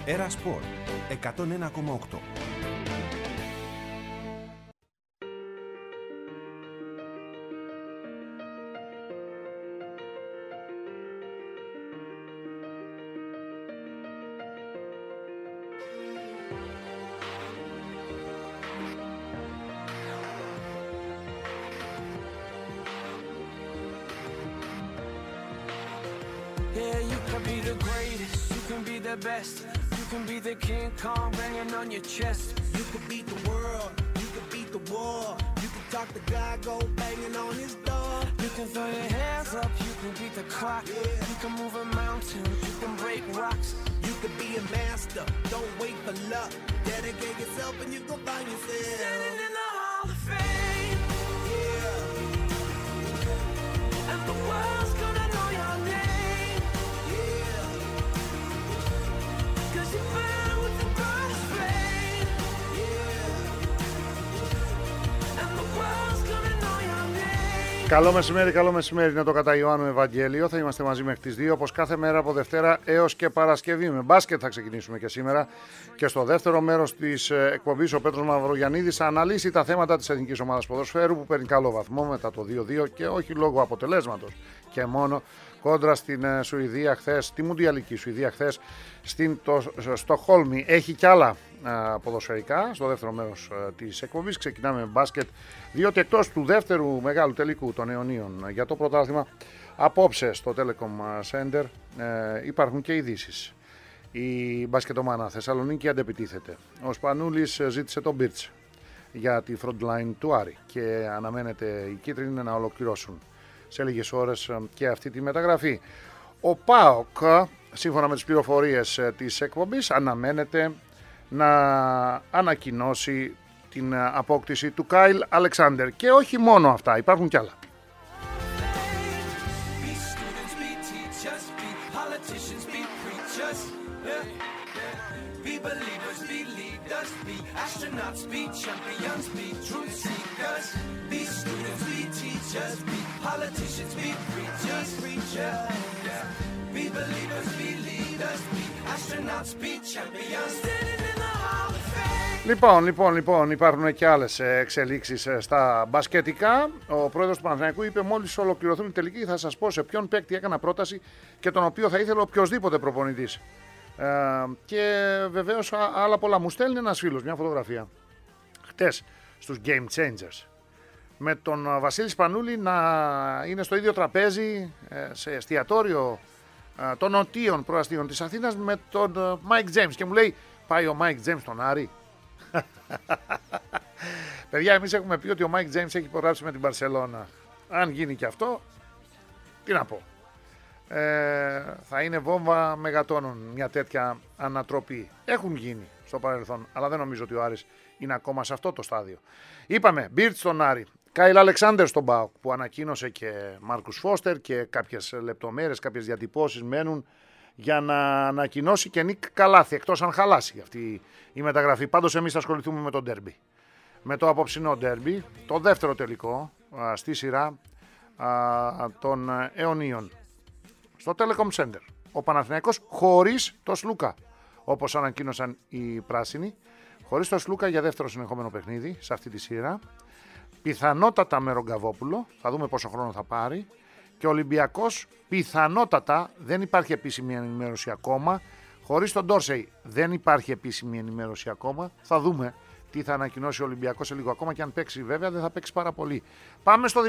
Έρα Σπορ 101,8. Yeah, you can be the greatest, you can be the best, you can be the King Kong banging on your chest. You can beat the world, you can beat the war, you can talk to God, go banging on his door. You can throw your hands up, you can beat the clock, you can move a mountain, you can break rocks. You can be a master, don't wait for luck. Dedicate yourself and you go find yourself. Standing in the Hall of Fame, Yeah, and the world's gonna know your name, yeah, 'cause you burn with the brightest flame, yeah. and the world's gonna know your name. Καλό μεσημέρι, είναι το κατά Ιωάννου Ευαγγέλιο. Θα είμαστε μαζί μέχρι τις 2, όπως κάθε μέρα από Δευτέρα έως και Παρασκευή. Με μπάσκετ θα ξεκινήσουμε και σήμερα. Και στο δεύτερο μέρος της εκπομπής ο Πέτρος Μαυρογιαννίδης θα αναλύσει τα θέματα της Εθνικής Ομάδας Ποδοσφαίρου που παίρνει καλό βαθμό μετά το 2-2 και όχι λόγω αποτελέσματος και μόνο κόντρα στην Σουηδία χθες, τη Μουντιαλική Σουηδία χθες στην Στοκχόλμη. Έχει κι άλλα ποδοσφαιρικά στο δεύτερο μέρος της εκπομπής. Ξεκινάμε με μπάσκετ, διότι εκτός του δεύτερου μεγάλου τελικού των αιωνίων για το πρωτάθλημα, απόψε στο Telecom Center υπάρχουν και ειδήσεις. Η μπασκετομάνα Θεσσαλονίκη αντεπιτίθεται. Ο Σπανούλης ζήτησε τον Μπίρτς για τη front line του Άρη και αναμένεται οι κίτρινοι να ολοκληρώσουν σε λίγες ώρες και αυτή τη μεταγραφή. Ο ΠΑΟΚ, σύμφωνα με τις πληροφορίες της εκπομπής, αναμένεται να ανακοινώσει την απόκτηση του Κάιλ Αλεξάντερ. Και όχι μόνο αυτά, υπάρχουν κι άλλα. Be students, be teachers, be politicians, be preachers. Be believers, be leaders, be astronauts, be champions, be truth seekers. Be students, be teachers, be politicians, be preachers. Be believers, be leaders, be astronauts, be champions. Standing in the Hall of Fame. Λοιπόν, υπάρχουν και άλλες εξελίξεις στα μπασκετικά. Ο πρόεδρος του Παναθηναϊκού είπε μόλις ολοκληρωθούν οι τελικοί θα σας πω σε ποιον παίκτη έκανα πρόταση και τον οποίο θα ήθελε οποιοσδήποτε προπονητής. Και βεβαίως άλλα πολλά. Μου στέλνει ένας φίλος μια φωτογραφία χτες στους Game Changers με τον Βασίλη Σπανούλη να είναι στο ίδιο τραπέζι σε εστιατόριο των νοτίων προαστίων της Αθήνας με τον Mike James και μου λέει πάει ο Mike James στον Άρη. Παιδιά, εμείς έχουμε πει ότι ο Mike James έχει υπογράψει με την Μπαρσελόνα. Αν γίνει και αυτό, τι να πω, θα είναι βόμβα μεγατόνων μια τέτοια ανατροπή. Έχουν γίνει στο παρελθόν, αλλά δεν νομίζω ότι ο Άρης είναι ακόμα σε αυτό το στάδιο. Είπαμε, Μπίρτς στον Άρη, Κάιλ Αλεξάντερ στον ΠΑΟΚ που ανακοίνωσε και Μάρκους Φώστερ και κάποιες λεπτομέρειες, κάποιες διατυπώσεις μένουν για να ανακοινώσει και Νίκ Καλάθι, εκτός αν χαλάσει αυτή η μεταγραφή. Πάντως εμείς θα ασχοληθούμε με το ντέρμπι. Με το απόψινό ντέρμπι, το δεύτερο τελικό στη σειρά των αιωνίων. Στο Telecom Center. Ο Παναθηναϊκός χωρίς το Σλούκα, όπως ανακοίνωσαν οι πράσινοι, χωρίς το Σλούκα για δεύτερο συνεχόμενο παιχνίδι σε αυτή τη σειρά. Πιθανότατα με Ρογκαβόπουλο, θα δούμε πόσο χρόνο θα πάρει. Και ο Ολυμπιακός πιθανότατα, δεν υπάρχει επίσημη ενημέρωση ακόμα, χωρίς τον Ντόρσεϊ δεν υπάρχει επίσημη ενημέρωση ακόμα. Θα δούμε τι θα ανακοινώσει ο Ολυμπιακός σε λίγο ακόμα και αν παίξει βέβαια δεν θα παίξει πάρα πολύ. Πάμε στο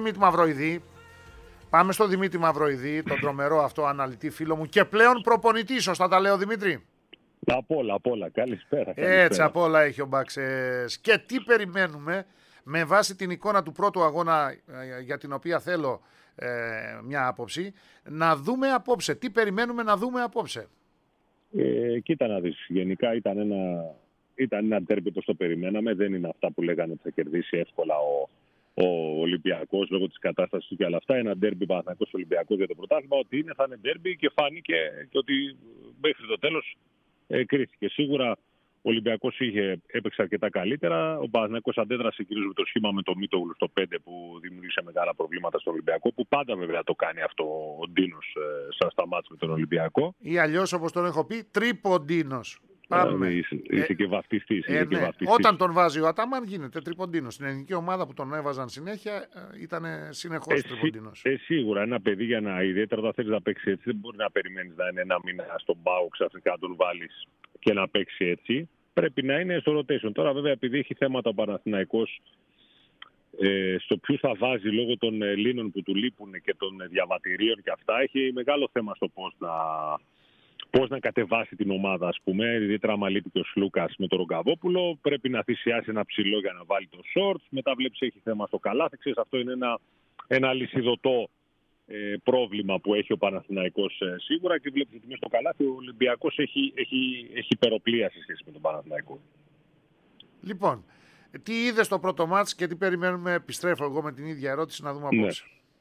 Δημήτρη Μαυροειδή, τον τρομερό αυτό αναλυτή φίλο μου και πλέον προπονητή, σωστά τα λέω Δημήτρη? Απ' όλα. Καλησπέρα. Έτσι, απ' όλα έχει ο Μπαξές. Και τι περιμένουμε με βάση την εικόνα του πρώτου αγώνα για την οποία θέλω μια άποψη, να δούμε απόψε. Τι περιμένουμε να δούμε απόψε? Κοίτα να δεις. Γενικά ήταν ένα ντέρμπι όπως το περιμέναμε. Δεν είναι αυτά που λέγανε ότι θα κερδίσει εύκολα ο Ολυμπιακός λόγω της κατάστασης του και όλα αυτά. Ένα ντέρμπι Παναθηναϊκός Ολυμπιακός για το πρωτάθλημα. Ότι είναι θα είναι ντέρμπι και φάνηκε και ότι μέχρι το τέλος κρίθηκε. Σίγουρα ο Ολυμπιακός έπαιξε αρκετά καλύτερα. Ο Παναθηναϊκός αντέδρασε κυρίως με το σχήμα με το Μίτογλου στο 5 που δημιούργησε μεγάλα προβλήματα στον Ολυμπιακό. Που πάντα βέβαια το κάνει αυτό ο Ντίνος στα μάτς με τον Ολυμπιακό. Ή αλλιώς όπως τον έχω πει, τρίποντίνος. Πάμε. Είσαι και βαφτιστής. Ναι. Όταν τον βάζει ο Αταμάν γίνεται τρίποντίνος. Στην ελληνική ομάδα που τον έβαζαν συνέχεια ήταν συνεχώς τρίποντίνος. Σίγουρα ένα παιδί για να ιδιαίτερα όταν θέλεις να παίξει έτσι δεν μπορεί να περιμένεις να είναι ένα μήνα στον πάο ξαφνικά να τον βάλεις και να παίξει έτσι. Πρέπει να είναι στο rotation. Τώρα βέβαια επειδή έχει θέματα ο Παναθηναϊκός στο ποιους θα βάζει λόγω των Ελλήνων που του λείπουν και των διαβατηρίων και αυτά, έχει μεγάλο θέμα στο πώς να κατεβάσει την ομάδα, ας πούμε. Ιδιαίτερα άμα λείπει και ο Σλούκας με τον Ρογκαβόπουλο, πρέπει να θυσιάσει ένα ψηλό για να βάλει το shorts. Μετά βλέπεις έχει θέμα στο καλάθι. Ξέρεις, αυτό είναι ένα αλυσιδωτό πρόβλημα που έχει ο Παναθηναϊκός σίγουρα και βλέπεις ότι μέσα στο καλάθι ο Ολυμπιακός έχει υπεροπλία σε σχέση με τον Παναθηναϊκό. Λοιπόν, τι είδες στο πρώτο μάτς και τι περιμένουμε? Επιστρέφω εγώ με την ίδια ερώτηση να δούμε απόψε.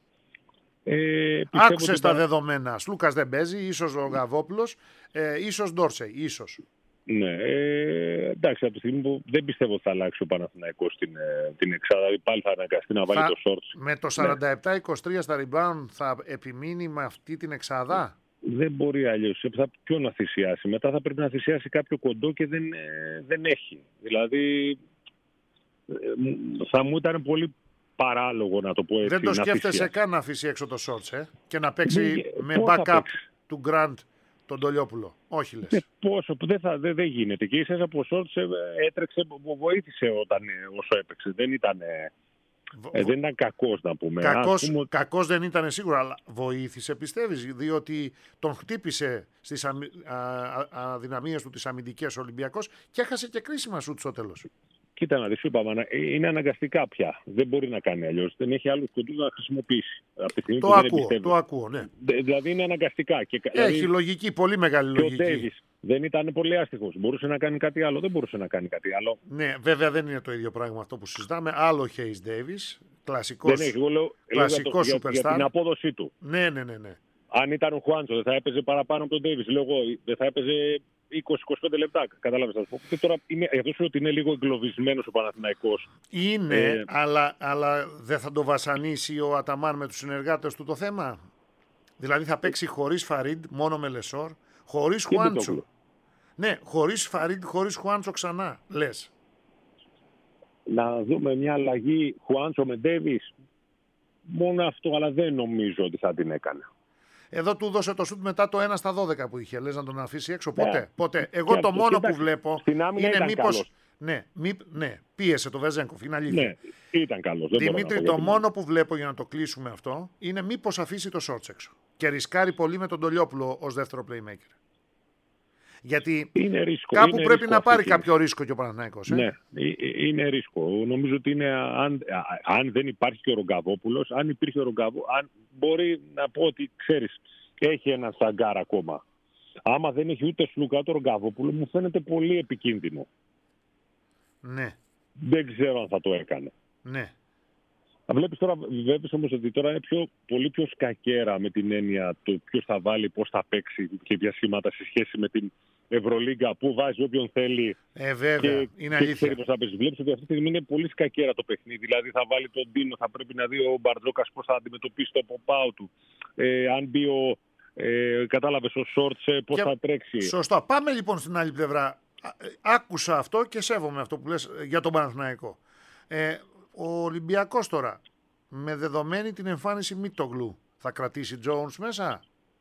Άκουσες τα δεδομένα. Σλούκας δεν παίζει, ίσως ο Γαβόπουλος, ίσως Ντόρσεϊ, ίσως. Ναι, εντάξει, από τη στιγμή που δεν πιστεύω ότι θα αλλάξει ο Παναθηναϊκός την εξάδα, πάλι θα αναγκαστεί να βάλει το shorts. Με το 47-23 στα rebound θα επιμείνει με αυτή την εξάδα? Δεν μπορεί αλλιώς. Ποιο να θυσιάσει? Μετά θα πρέπει να θυσιάσει κάποιο κοντό και δεν έχει. Δηλαδή θα μου ήταν πολύ παράλογο να το πω έτσι. Δεν το σκέφτεσαι καν να αφήσει έξω το shorts και να παίξει με backup του Grant τον Τολιόπουλο? Όχι λες. Πόσο, δεν γίνεται. Και ίσα από shorts έτρεξε, βοήθησε όσο έπαιξε. Δεν ήταν κακός να πούμε. Κακός δεν ήταν σίγουρα, αλλά βοήθησε πιστεύεις? Διότι τον χτύπησε στις αδυναμίες του τις αμυντικές Ολυμπιακός και έχασε και κρίσιμα σουτ στο τέλος. Κοίτα να δεις, είπαμε, είναι αναγκαστικά πια. Δεν μπορεί να κάνει αλλιώς. Δεν έχει άλλους κοντούς να χρησιμοποιήσει. Το ακούω, ναι. Δηλαδή είναι αναγκαστικά. Έχει λογική, πολύ μεγάλη λογική. Και ο Ντέιβις δεν ήταν πολύ άστιχος. Μπορούσε να κάνει κάτι άλλο. Δεν μπορούσε να κάνει κάτι άλλο. Ναι, βέβαια δεν είναι το ίδιο πράγμα αυτό που συζητάμε. Άλλο Χέις Ντέιβις, κλασικός superstar. Για την απόδοσή του. Ναι. Αν ήταν ο Χουάντσο, δεν θα έπαιζε παραπάνω από τον Ντέιβις. Δεν θα έπαιζε 20-25 λεπτά. Κατάλαβες, ας πω. Και τώρα αυτό σου ότι είναι λίγο εγκλωβισμένος ο Παναθηναϊκός. Είναι, αλλά δεν θα το βασανίσει ο Αταμάν με τους συνεργάτες του το θέμα? Δηλαδή θα παίξει χωρίς Φαρίντ, μόνο με Λεσόρ, χωρίς Χουάντσο. Ναι, χωρίς Φαρίντ, χωρίς Χουάντσο ξανά, λες. Να δούμε μια αλλαγή Χουάντσο με Ντέιβις. Μόνο αυτό, αλλά δεν νομίζω ότι θα την έκανε. Εδώ του δώσε το σουτ μετά το 1 στα 12 που είχε. Λες να τον αφήσει έξω? Ποτέ. Εγώ το μόνο που βλέπω είναι μήπως... Ναι, πίεσε το Βεζένκοφ, είναι αλήθεια. Ναι, ήταν καλός. Δημήτρη, το μόνο που βλέπω για να το κλείσουμε αυτό είναι μήπως αφήσει το shorts έξω. Και ρισκάρει πολύ με τον Τολιόπουλο ως δεύτερο playmaker. Γιατί κάπου πρέπει να πάρει κάποιο ρίσκο και ο Παναθηναϊκός. Ναι, είναι ρίσκο. Νομίζω ότι είναι, αν δεν υπάρχει και ο Ρογκαβόπουλος, αν υπήρχε ο Ρογκαβόπουλος, μπορεί να πω ότι ξέρεις, έχει ένα σαγκάρ ακόμα. Άμα δεν έχει ούτε Σλούκα το Ρογκαβόπουλο, μου φαίνεται πολύ επικίνδυνο. Ναι. Δεν ξέρω αν θα το έκανε. Ναι. Βλέπεις όμως ότι τώρα είναι πολύ πιο σκακέρα με την έννοια το ποιος θα βάλει, πώς θα παίξει και ποια σχήματα σε σχέση με την Ευρωλίγκα που βάζει όποιον θέλει. Βέβαια, και, είναι αλήθεια. Και πώς θα παίξει. Βλέπεις ότι αυτή τη στιγμή είναι πολύ σκακέρα το παιχνίδι. Δηλαδή θα βάλει τον Ντίνο, θα πρέπει να δει ο Μπαρτζόκας πώς θα αντιμετωπίσει το ποπάου του. Αν μπει κατάλαβες ο Σόρτς πώς θα τρέξει. Σωστά. Πάμε λοιπόν στην άλλη πλευρά. Άκουσα αυτό και σέβομαι αυτό που λες για τον Παναθηναϊκό. Ο Ολυμπιακός τώρα, με δεδομένη την εμφάνιση Μίτογλου, θα κρατήσει Jones μέσα?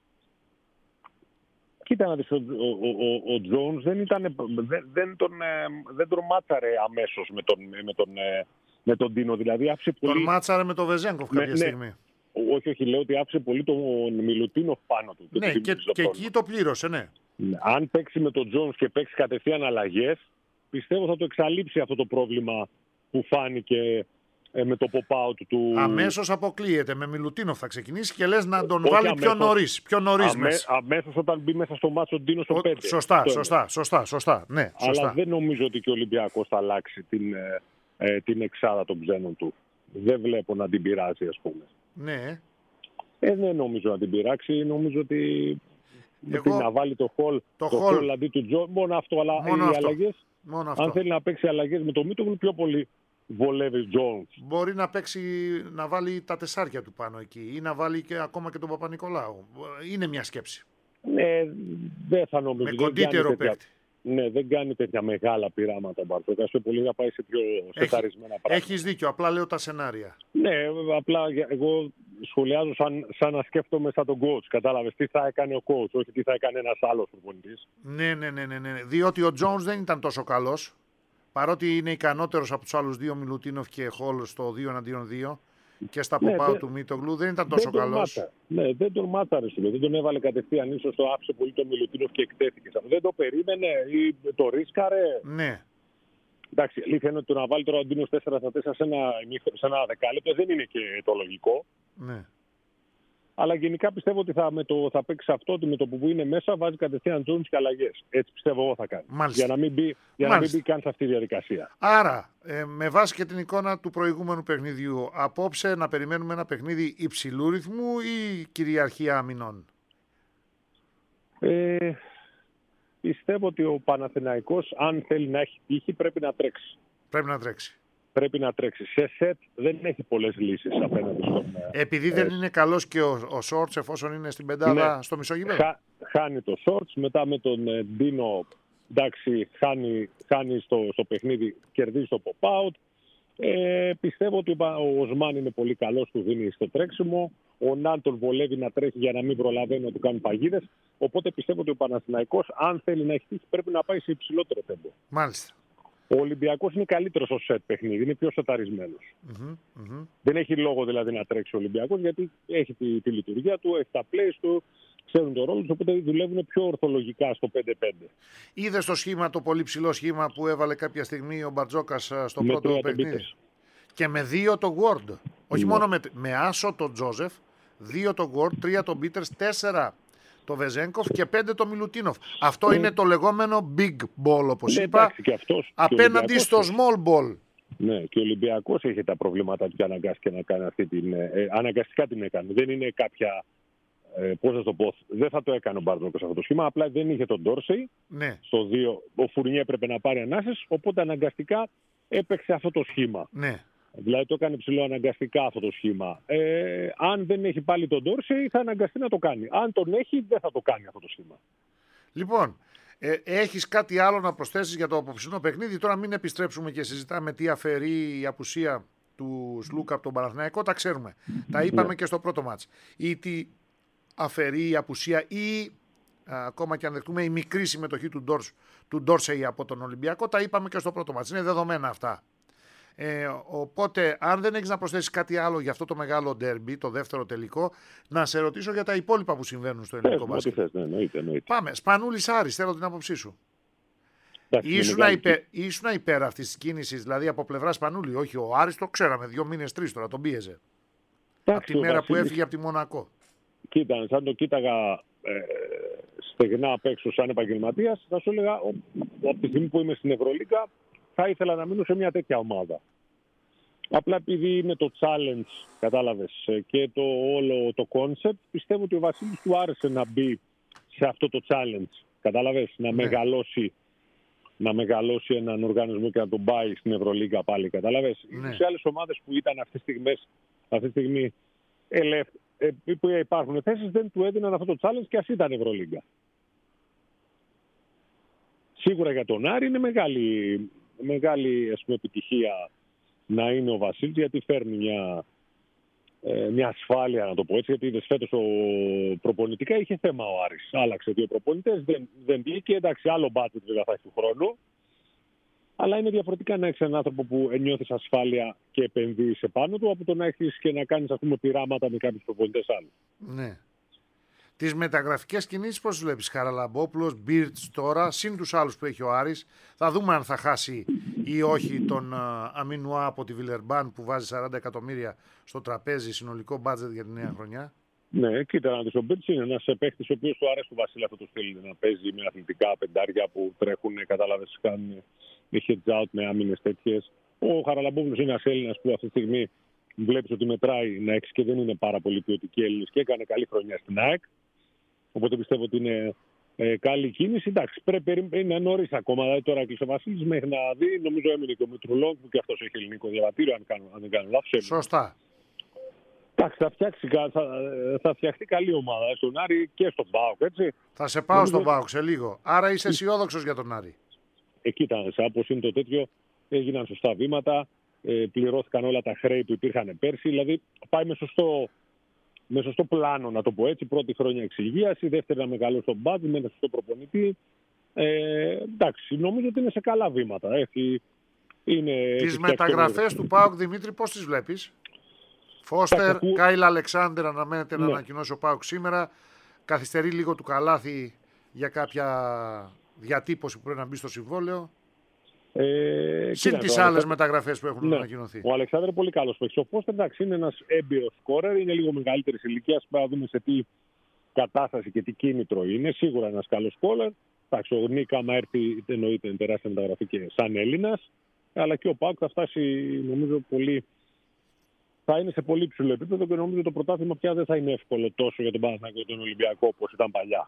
Κοίτα να δεις, ο Jones δεν τον μάτσαρε αμέσως με τον Ντίνο. Δηλαδή άφησε πολύ... Τον μάτσαρε με τον Βεζένκοφ κάποια στιγμή. Όχι, λέω ότι άφησε πολύ τον Μιλουτίνοφ πάνω του. Ναι, και εκεί το πλήρωσε, ναι. Αν παίξει με τον Jones και παίξει κατευθείαν αλλαγές, πιστεύω θα το εξαλείψει αυτό το πρόβλημα που φάνηκε με το pop-out του. Αμέσως αποκλείεται. Με Μιλουτίνοφ θα ξεκινήσει και λες να τον βάλει πιο νωρίς. Αμέσως όταν μπει μέσα στο μάτσο Ντίνο στο 5. Σωστά. Ναι, αλλά δεν νομίζω ότι και ο Ολυμπιακός θα αλλάξει την εξάδα των ξένων του. Δεν βλέπω να την πειράζει, ας πούμε. Ναι. Δεν νομίζω να την πειράξει. Νομίζω ότι να βάλει το Hall αντί του Τζον. Μόνο αυτό. Αλλά οι αλλαγές, αν θέλει να παίξει αλλαγές με το Μίτογλου, πιο πολύ βολεύει Jones. Μπορεί να βάλει τα τεσσάρια του πάνω εκεί ή να βάλει και ακόμα και τον Παπα-Νικολάου. Είναι μια σκέψη. Ναι, δεν θα νομίζω. Με κοντύτερο παίκτη. Ναι, δεν κάνει τέτοια μεγάλα πειράματα ο Μπαρτζόκας. Πιο πολύ να πάει σε πιο σεταρισμένα πράγματα. Έχεις δίκιο, απλά λέω τα σενάρια. Ναι, απλά εγώ σχολιάζω σαν να σκέφτομαι σαν τον coach. Κατάλαβες τι θα έκανε ο coach, όχι τι θα έκανε ένας άλλος προπονητής. Ναι. Διότι ο Jones δεν ήταν τόσο καλός. Παρότι είναι ικανότερος από τους άλλους δύο, Μιλουτίνοφ και Χολ στο 2-2 και στα pop-out του Μίτογλου, δεν ήταν τόσο καλός. Ναι, δεν τον μάταρε. Δεν τον έβαλε κατευθείαν. Ίσως το άφησε πολύ το Μιλουτίνοφ και εκτέθηκε. Δεν το περίμενε ή το ρίσκαρε. Ναι. Εντάξει, αλήθεια είναι ότι το να βάλει τώρα ο Ντίνος 4-4 σε ένα δεκάλεπτο δεν είναι και το λογικό. Ναι. Αλλά γενικά πιστεύω ότι θα παίξει αυτό, ότι με το που είναι μέσα βάζει κατευθείαν Jones και αλλαγές. Έτσι πιστεύω εγώ θα κάνει. Μάλιστα. Για να μην μπει καν σε αυτή τη διαδικασία. Άρα, με βάση και την εικόνα του προηγούμενου παιχνιδιού, απόψε να περιμένουμε ένα παιχνίδι υψηλού ρυθμού ή κυριαρχία αμυνών? Πιστεύω ότι ο Παναθηναϊκός, αν θέλει να έχει τύχη, πρέπει να τρέξει. Πρέπει να τρέξει. Σε σετ δεν έχει πολλές λύσεις απέναντι στον... Επειδή δεν είναι καλός και ο Σόρτς εφόσον είναι στην πεντάδα, ναι, στο μισογήπεδο. Χάνει το Σόρτς, μετά με τον Ντίνο, εντάξει, χάνει στο παιχνίδι, κερδίζει το pop-out. Πιστεύω ότι ο Οσμάν είναι πολύ καλός, του δίνει στο τρέξιμο. Ο Ναν τον βολεύει να τρέχει για να μην προλαβαίνει να του κάνουν παγίδες. Οπότε πιστεύω ότι ο Παναθηναϊκός, αν θέλει να έχει τύχη, πρέπει να πάει σε υψηλότερο τέμπο. Μάλιστα. Ο Ολυμπιακός είναι καλύτερος στο σετ παιχνίδι, είναι πιο σεταρισμένος. Δεν έχει λόγο δηλαδή να τρέξει ο Ολυμπιακός, γιατί έχει τη λειτουργία του, έχει τα plays του, ξέρουν το ρόλο τους, οπότε δουλεύουν πιο ορθολογικά στο 5-5. Είδες το σχήμα, το πολύ ψηλό σχήμα που έβαλε κάποια στιγμή ο Μπαρτζόκας στο πρώτο παιχνίδι? Και με 2 το Ward. Όχι μόνο με άσο τον Τζόζεφ, 2 το Ward, 3 το Μπίτερς, 4 το Βεζένκοφ και 5 το Μιλουτίνοφ. Αυτό είναι το λεγόμενο big ball, όπως είπα, απέναντι στο small ball. Ναι, και ο Ολυμπιακός έχει τα προβλήματα του και αναγκάστηκε να κάνει αυτή την... αναγκαστικά την έκανε. Δεν είναι κάποια... πώς θα το πω, δεν θα το έκανε ο Μπαρτζόκας αυτό το σχήμα, απλά δεν είχε τον Ντόρσεϊ. Ναι. Στο 2 ο Φουρνιέ έπρεπε να πάρει ανάσες, οπότε αναγκαστικά έπαιξε αυτό το σχήμα. Ναι. Δηλαδή το έκανε ψηλό αναγκαστικά αυτό το σχήμα. Αν δεν έχει πάλι τον Ντόρσεϊ θα αναγκαστεί να το κάνει. Αν τον έχει δεν θα το κάνει αυτό το σχήμα. Λοιπόν, έχεις κάτι άλλο να προσθέσεις για το απόψινό παιχνίδι? Τώρα μην επιστρέψουμε και συζητάμε τι αφαιρεί η απουσία του Σλούκα από τον Παναθηναϊκό. Τα ξέρουμε. Τα είπαμε και στο πρώτο μάτς. Ή τι αφαιρεί η απουσία ή ακόμα και αν δεχτούμε η μικρή συμμετοχή του Ντόρσεϊ από τον Ολυμπιακό. Τα είπαμε και στο πρώτο μάτς. Είναι δεδομένα αυτά. Οπότε, αν δεν έχεις να προσθέσεις κάτι άλλο για αυτό το μεγάλο ντέρμπι, το δεύτερο τελικό, να σε ρωτήσω για τα υπόλοιπα που συμβαίνουν στο ελληνικό μπάσκετ. Εννοείται. Πάμε. Σπανούλης Άρης, θέλω την άποψή σου. Ήσουν υπέρ αυτής της κίνησης, δηλαδή από πλευρά Σπανούλη? Όχι, ο Άρης το ξέραμε, 2 μήνες 3 τώρα, τον πίεζε. Από τη μέρα που έφυγε από τη Μονακό. Κοίτα, σαν το κοίταγα στεγνά απ' έξω σαν επαγγελματίας, θα σου έλεγα από τη στιγμή που είμαι στην Ευρωλίγκα θα ήθελα να μείνω σε μια τέτοια ομάδα. Απλά επειδή είναι το challenge, κατάλαβες, και το όλο το concept, πιστεύω ότι ο Βασίλης του άρεσε να μπει σε αυτό το challenge. Κατάλαβες, να μεγαλώσει έναν οργανισμό και να τον πάει στην Ευρωλίγκα πάλι. Κατάλαβες. Σε άλλες ομάδες που ήταν αυτή τη στιγμή που υπάρχουν θέσεις δεν του έδιναν αυτό το challenge και ας ήταν Ευρωλίγκα. Σίγουρα για τον Άρη είναι μεγάλη ας πούμε, επιτυχία να είναι ο Βασίλης, γιατί φέρνει μια ασφάλεια, να το πω έτσι, γιατί είδες φέτος προπονητικά είχε θέμα ο Άρης. Άλλαξε 2 προπονητές, δεν βγήκε, εντάξει, άλλο budget βέβαια θα έχει του χρόνου. Αλλά είναι διαφορετικά να έχεις έναν άνθρωπο που νιώθεις ασφάλεια και επενδύεις επάνω του, από το να έχεις και να κάνεις πειράματα με κάποιους προπονητές άλλους. Ναι. Τις μεταγραφικές κινήσεις πώς βλέπεις? Χαραλαμπόπουλος, Μπίρτς τώρα, συν τους άλλους που έχει ο Άρης. Θα δούμε αν θα χάσει ή όχι τον Αμινουά από τη Βιλερμπάν που βάζει 40 εκατομμύρια στο τραπέζι, συνολικό μπάτζετ για τη νέα χρονιά. Ναι, κοίτα να δεις, ο Μπίρτς είναι ένας παίκτης ο οποίος του αρέσει του Βασίλη αυτό το στυλ, να παίζει με αθλητικά πεντάρια που τρέχουν, κατάλαβες, κάνουν με heads out, με άμυνες τέτοιες. Ο Χαραλαμπόπουλος είναι ένας Έλληνας που αυτή τη στιγμή βλέπεις ότι μετράει να έχει και δεν είναι πάρα πολύ ποιοτικοί Έλληνες και έκανε καλή χρονιά στην ΑΕΚ. Οπότε πιστεύω ότι είναι καλή κίνηση. Εντάξει, είναι νωρίς ακόμα. Δηλαδή τώρα έκλεισε ο Βασίλης μέχρι να δει. Νομίζω έμεινε και ο Μητρουλόγκ που και αυτός έχει ελληνικό διαβατήριο, αν δεν κάνω λάθος. Σωστά. Εντάξει, θα φτιαχτεί καλή ομάδα στον Άρη και στον ΠΑΟΚ, έτσι. Θα σε πάω στον ΠΑΟΚ σε λίγο. Άρα είσαι αισιόδοξος για τον Άρη. Εκεί ήταν, όπως είναι το τέτοιο, έγιναν σωστά βήματα, πληρώθηκαν όλα τα χρέη που υπήρχαν πέρσι, δηλαδή πάει με σωστό πλάνο, να το πω έτσι. Πρώτη χρόνια εξυγίαση, δεύτερη να μεγαλώσει τον μπάτζ, με ένα σωστό προπονητή. Εντάξει, νομίζω ότι είναι σε καλά βήματα. Τις μεταγραφές του ΠΑΟΚ, Δημήτρη, πώς τις βλέπεις? Φώστερ, Κάιλ Αλεξάνδερ αναμένεται να ανακοινώσει ο ΠΑΟΚ σήμερα. Καθυστερεί λίγο του καλάθι για κάποια διατύπωση που πρέπει να μπει στο συμβόλαιο. Συν τις άλλες μεταγραφές που έχουν ανακοινωθεί. Ο Αλεξάνδρ είναι πολύ καλός παίκτης. Ο Φώστερ, εντάξει, είναι ένας έμπειρος σκόρερ, είναι λίγο μεγαλύτερης ηλικίας. Πρέπει να δούμε σε τι κατάσταση και τι κίνητρο είναι. Σίγουρα ένας καλός σκόρερ. Εντάξει, ο Νίκα, άμα έρθει, εννοείται είναι τεράστια μεταγραφή και σαν Έλληνας. Αλλά και ο ΠΑΟΚ θα φτάσει, νομίζω, θα είναι σε πολύ ψηλό επίπεδο και νομίζω το πρωτάθλημα πια δεν θα είναι εύκολο τόσο για τον Παναθηναϊκό και τον Ολυμπιακό όπως ήταν παλιά.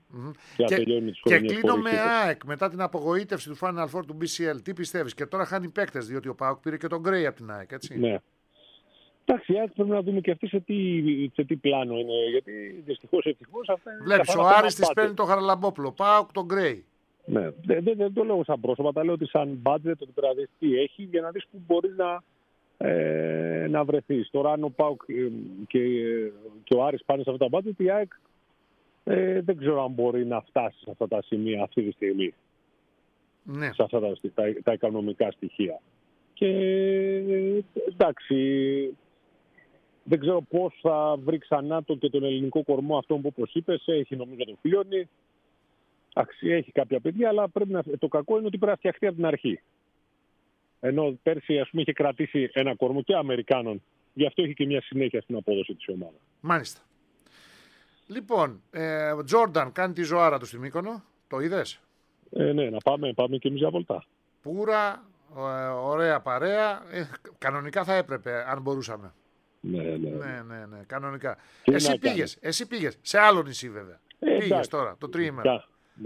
Και κλείνω με ΑΕΚ μετά την απογοήτευση του Final Four του BCL. Τι πιστεύεις? Και τώρα χάνει παίκτες, διότι ο ΠΑΟΚ πήρε και τον Γκρέι από την ΑΕΚ, έτσι. Ναι. Εντάξει, η ΑΕΚ πρέπει να δούμε και αυτή σε τι πλάνο είναι. Γιατί δυστυχώς αυτά είναι. Βλέπεις, ο Άρης της παίρνει τον Χαραλαμπόπουλο, ΠΑΟΚ τον Γκρέι. Ναι, δεν το λέω σαν πρόσωπα, τα λέω ότι σαν budget πρέπει να δεις τι έχει για να δεις που μπορείς να βρεθείς. Τώρα αν ο ΠΑΟΚ και ο Άρης πάνε σε αυτά τα budget, η ΑΕΚ δεν ξέρω αν μπορεί να φτάσει σε αυτά τα σημεία αυτή τη στιγμή. Ναι. Σε αυτά τα οικονομικά στοιχεία. Και εντάξει, δεν ξέρω πώς θα βρει ξανά και τον ελληνικό κορμό αυτόν που, όπως είπες, έχει νομίζω τον Φιλιώνη. Έχει κάποια παιδιά, αλλά το κακό είναι ότι πρέπει να φτιαχτεί από την αρχή. Ενώ πέρσι, ας πούμε, είχε κρατήσει ένα κορμό και Αμερικάνων. Γι' αυτό έχει και μια συνέχεια στην απόδοση της ομάδας. Μάλιστα. Λοιπόν, ο Τζόρνταν κάνει τη ζωάρα του στη Μύκονο. Το είδες? Ναι, να πάμε και εμείς για βολτά. Πούρα, ωραία παρέα. Κανονικά θα έπρεπε, αν μπορούσαμε. Ναι. Κανονικά. Εσύ πήγες. Σε άλλο νησί, βέβαια. Πήγες τώρα, το τριήμερο.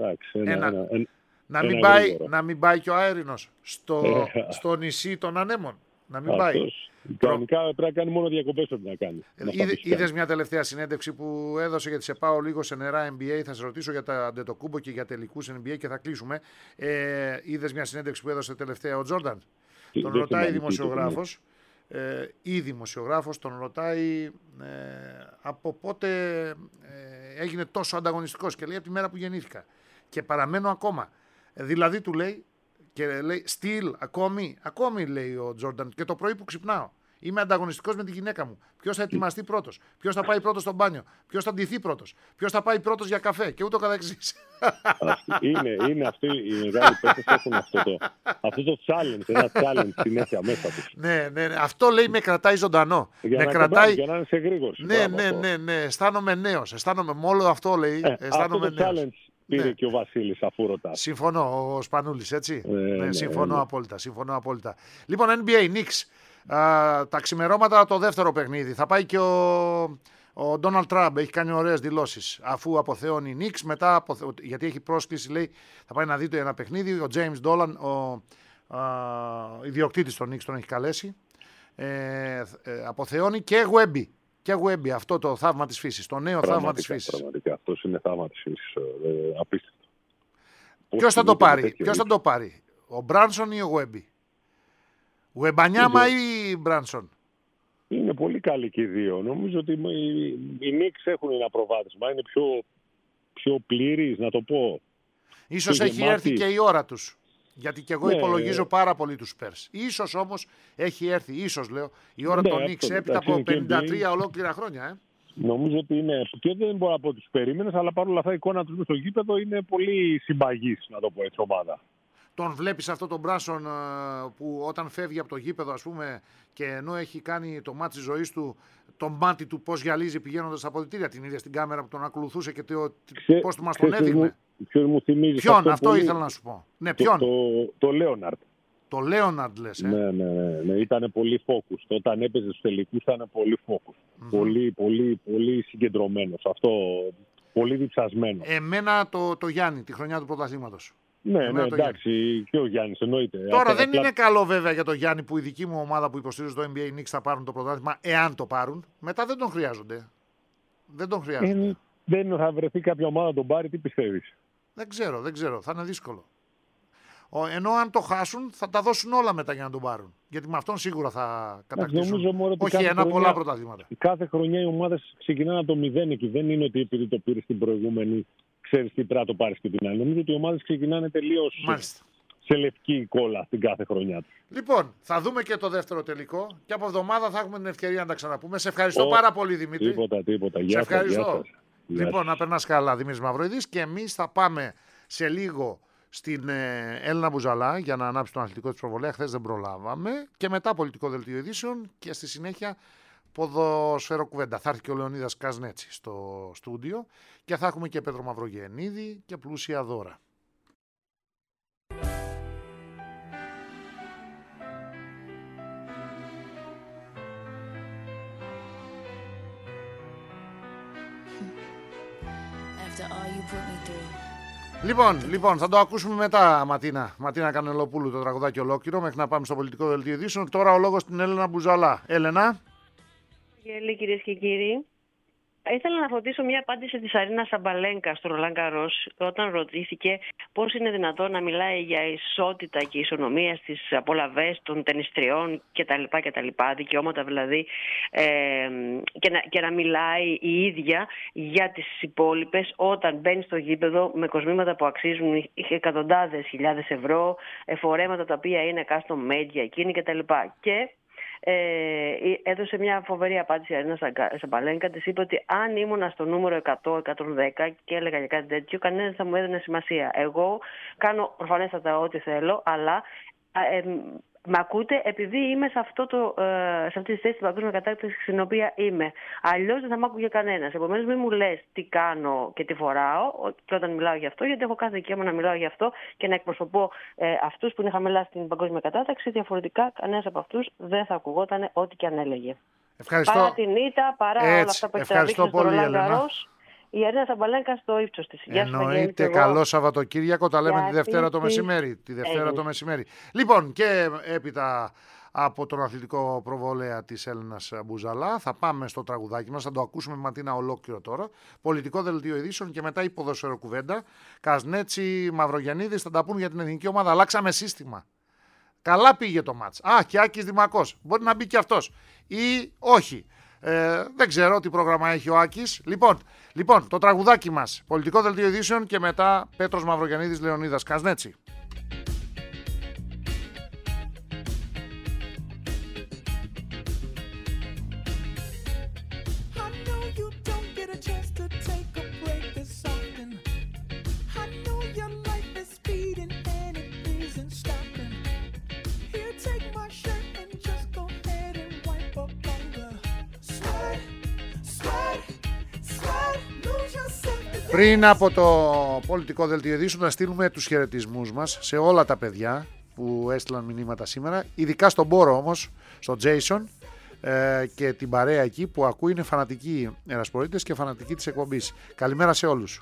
Να μην πάει και ο αέρινος στο νησί των ανέμων. Να μην πάει. Κανονικά πρέπει να κάνει μόνο διακοπές να κάνει. Είδες μια τελευταία συνέντευξη που έδωσε, γιατί σε πάω λίγο σε νερά NBA. Θα σε ρωτήσω για τα Αντετοκούμπο και για τελικούς NBA και θα κλείσουμε. Είδες μια συνέντευξη που έδωσε τελευταία ο Τζόρνταν? Τον ρωτάει η δημοσιογράφος, τον ρωτάει από πότε έγινε τόσο ανταγωνιστικός και λέει από τη μέρα που γεννήθηκα και παραμένω ακόμα. Δηλαδή του λέει και λέει still, ακόμη λέει ο Τζόρνταν, και το πρωί που ξυπνάω είμαι ανταγωνιστικός με τη γυναίκα μου. Ποιος θα ετοιμαστεί πρώτος, ποιος θα πάει πρώτος στο μπάνιο, ποιος θα ντυθεί πρώτος, ποιος θα πάει πρώτος για καφέ και ούτω καθεξής. Είναι αυτοί οι μεγάλοι παίκτες έχουν αυτό το challenge, ένα challenge συνέχεια μέσα τους. Ναι, αυτό λέει με κρατάει ζωντανό. Για να είναι σε γρήγορση. Ναι, αισθάνομαι νέος, με όλο αυτό λέει, αισθάνομαι νέος. Αυτό το challenge πήρε και ο Βασίλης, αφού ρωτάς. Συμφωνώ, ο Σπανούλης, έτσι. Συμφωνώ απόλυτα. Λοιπόν, NBA, Knicks. Τα ξημερώματα το δεύτερο παιχνίδι. Θα πάει και ο Ντόναλντ Τραμπ, έχει κάνει ωραίες δηλώσεις. Αφού αποθεώνει η Knicks, μετά, γιατί έχει πρόσκληση, λέει, θα πάει να δει το ένα παιχνίδι. Ο James Dolan, ο ιδιοκτήτης των Knicks, τον έχει καλέσει. Αποθεώνει και Wemby, αυτό το θαύμα της φύσης, το νέο θαύμα της φύσης. Πραγματικά, αυτός είναι θαύμα της φύσης, απίστευτο. Ποιος θα το πάρει, ο Μπράνσον ή ο Wemby? Ουεμπανιάμα ή Μπράνσον? Είναι πολύ καλοί και οι δύο. Νομίζω ότι οι Knicks έχουν ένα προβάδισμα. Είναι πιο πλήρης, να το πω. Ίσως έχει έρθει και η ώρα τους. Γιατί και εγώ υπολογίζω πάρα πολύ τους Spurs. Ίσως όμως έχει έρθει, η ώρα των Knicks έπειτα από 53 ολόκληρα χρόνια. Νομίζω ότι είναι. Και δεν μπορώ να πω τους περίμενες, αλλά παρόλα αυτά η εικόνα τους στο γήπεδο είναι πολύ συμπαγής, να το πω έτσι, ομάδα. Τον βλέπεις αυτό τον Μπράνσον που όταν φεύγει από το γήπεδο, ας πούμε, και ενώ έχει κάνει το μάτι της ζωής του, το μάτι του πώς γυαλίζει πηγαίνοντας στα αποδυτήρια, την ίδια στην κάμερα που τον ακολουθούσε και πώς μας τον έδειχνε. Ποιον μου θυμίζει? Ποιον, αυτό ήθελα να σου πω. Ναι, ποιον? Το Λέοναρντ. Το Λέοναρντ λες, Ναι. Ήταν πολύ focus. Όταν έπαιζε στους τελικούς ήταν πολύ focus. Πολύ συγκεντρωμένος. Αυτό, πολύ διψασμένο. Εμένα το Γιάννη, τη χρονιά του πρωταθλήματος. Ναι, εντάξει, και ο Γιάννης εννοείται. Τώρα δεν είναι καλό βέβαια για τον Γιάννη που η δική μου ομάδα που υποστηρίζει το NBA Knicks θα πάρουν το πρωτάθλημα, εάν το πάρουν. Μετά δεν τον χρειάζονται. Δεν θα βρεθεί κάποια ομάδα να τον πάρει, τι πιστεύεις? Δεν ξέρω. Θα είναι δύσκολο. Ενώ αν το χάσουν θα τα δώσουν όλα μετά για να τον πάρουν. Γιατί με αυτόν σίγουρα θα κατακτήσουν. Όχι ένα, πολλά πρωταθλήματα. Κάθε χρονιά οι ομάδες ξεκινάνε από το 0 εκεί. Δεν είναι ότι επειδή το πήρες την προηγούμενη, ξέρεις τι πρέπει να το πάρεις και την άλλη. Νομίζω ότι οι ομάδες ξεκινάνε τελείως σε λευκή κόλλα την κάθε χρονιά του. Λοιπόν, θα δούμε και το δεύτερο τελικό και από εβδομάδα θα έχουμε την ευκαιρία να τα ξαναπούμε. Σε ευχαριστώ πάρα πολύ, Δημήτρη. Τίποτα. Σε ευχαριστώ. Λοιπόν, να περνάς καλά, Δημήτρης Μαυροϊδής, και εμείς θα πάμε σε λίγο στην Έλληνα Μπουζαλά για να ανάψει τον αθλητικό της προβολέα. Χθες δεν προλάβαμε. Και μετά πολιτικό δελτίο ειδήσεων και στη συνέχεια ποδοσφαίρο κουβέντα. Θα έρθει και ο Λεωνίδας Καζνέτσι στο στούντιο και θα έχουμε και Πέτρο Μαυρογεννίδη και πλούσια δώρα. Λοιπόν, θα το ακούσουμε μετά, Ματίνα Κανελοπούλου, το τραγουδάκι ολόκληρο, μέχρι να πάμε στο πολιτικό δελτίο ειδήσεων. Τώρα ο λόγος στην Έλενα Μπουζαλά. Έλενα. Κυρίες και κύριοι, ήθελα να ρωτήσω μια απάντηση της Αρίνα Σαμπαλένκα στο Ρολάν Γκαρός όταν ρωτήθηκε πώς είναι δυνατόν να μιλάει για ισότητα και ισονομία στις απολαβές των τενιστριών κτλ. Δικαιώματα δηλαδή, και να μιλάει η ίδια για τις υπόλοιπες όταν μπαίνει στο γήπεδο με κοσμήματα που αξίζουν εκατοντάδες χιλιάδες ευρώ, φορέματα τα οποία είναι custom made για εκείνη κτλ. Και έδωσε μια φοβερή απάντηση η Αρίνα Σαμπαλένκα. Της είπε ότι αν ήμουνα στο νούμερο 100-110 και έλεγα για κάτι τέτοιο, κανένας θα μου έδινε σημασία. Εγώ κάνω προφανέστατα ό,τι θέλω, αλλά με ακούτε επειδή είμαι σε αυτή τη θέση στην παγκόσμια κατάκτηση στην οποία είμαι. Αλλιώς δεν θα μ' άκουγε κανένας. Επομένως, μην μου λες τι κάνω και τι φοράω και όταν μιλάω γι' αυτό, γιατί έχω κάθε δικαίωμα να μιλάω γι' αυτό και να εκπροσωπώ αυτούς που είναι χαμηλά στην παγκόσμια κατάταξη. Διαφορετικά, κανένας από αυτούς δεν θα ακουγόταν ό,τι και αν έλεγε. Ευχαριστώ. Παρά την ήττα, παρά όλα αυτά που έχει τραβήξει στο Ρολάν Γκαρός, η Αρίνα Σαμπαλένκα στο ύψος της. Εννοείται. Καλό Σαββατοκύριακο. Τα λέμε τη Δευτέρα το μεσημέρι. Λοιπόν, και έπειτα από τον αθλητικό προβολέα της Έλληνας Μπουζαλά θα πάμε στο τραγουδάκι μας. Θα το ακούσουμε με Ματίνα ολόκληρο τώρα. Πολιτικό δελτίο ειδήσεων και μετά η ποδοσφαιροκουβέντα. Καζνέτσι, Μαυρογεννίδης θα τα πούν για την εθνική ομάδα. Αλλάξαμε σύστημα. Καλά πήγε το μάτς. Και Άκης Δημακός. Μπορεί να μπει και αυτός. Ή όχι. Δεν ξέρω τι πρόγραμμα έχει ο Άκης. Λοιπόν, το τραγουδάκι μας. Πολιτικό δελτίο ειδήσεων και μετά Πέτρος Μαυρογεννίδης, Λεωνίδας Καζνέτσι. Πριν από το πολιτικό δελτίο ειδήσεων να στείλουμε τους χαιρετισμούς μας σε όλα τα παιδιά που έστειλαν μηνύματα σήμερα, ειδικά στον Μπόρο όμως, στον Τζέισον και την παρέα εκεί που ακούει, είναι φανατικοί ερασπορείτες και φανατικοί της εκπομπής. Καλημέρα σε όλους.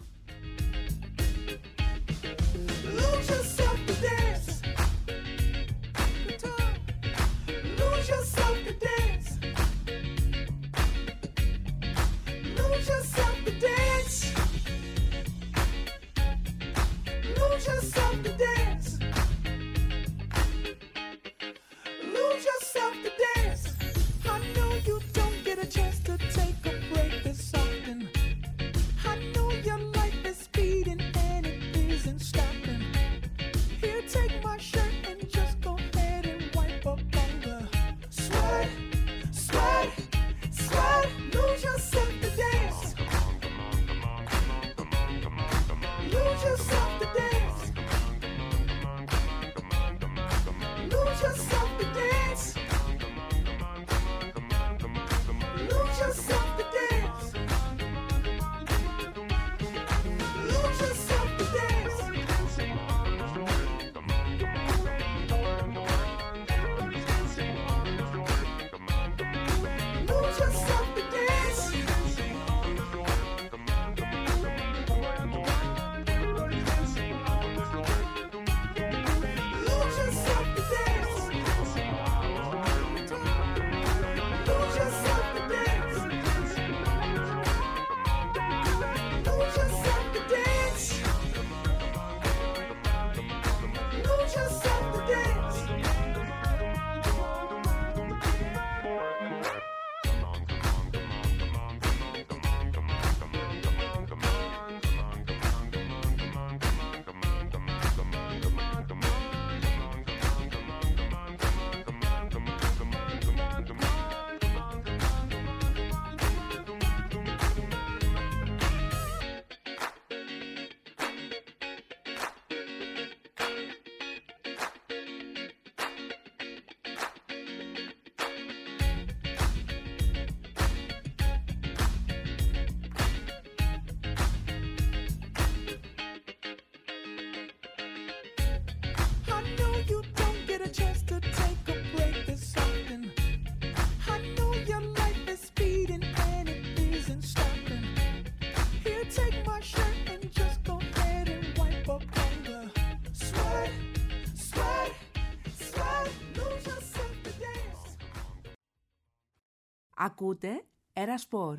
Ακούτε Ερασπορ.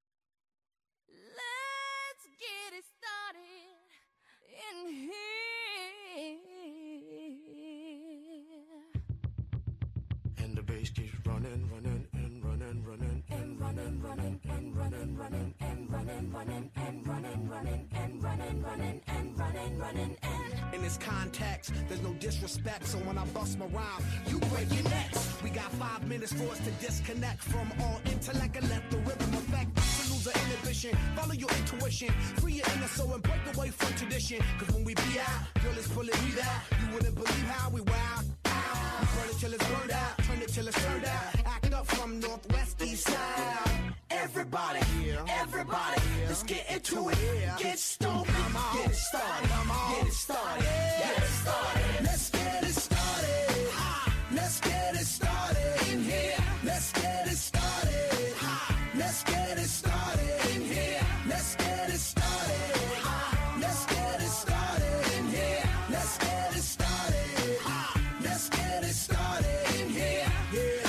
Let's get it started in here. And the bass keeps running, running, and running, running, and running, running, and running, running, and running, running, and running, running, and running, running, and running, running, and. In this context, there's no disrespect, so when I bust my rhyme, you break your necks. We got 5 minutes for us to disconnect from all intellect and let the rhythm affect us to lose our inhibition. Follow your intuition, free your inner soul and break away from tradition. Cause when we be out, girl, it's pulling me out. You wouldn't believe how we wild. We burn it till it's burned out, turn it till it's turned out. Act up from northwest, east side. Everybody, everybody, let's get into it. Get stoked, get it started, get it started, get it started. Let's get it started. Let's get it started in here. Let's get it started. Let's get it started in here. Let's get it started. Let's get it started in here. Let's get it started. Let's get it started in here. Yeah.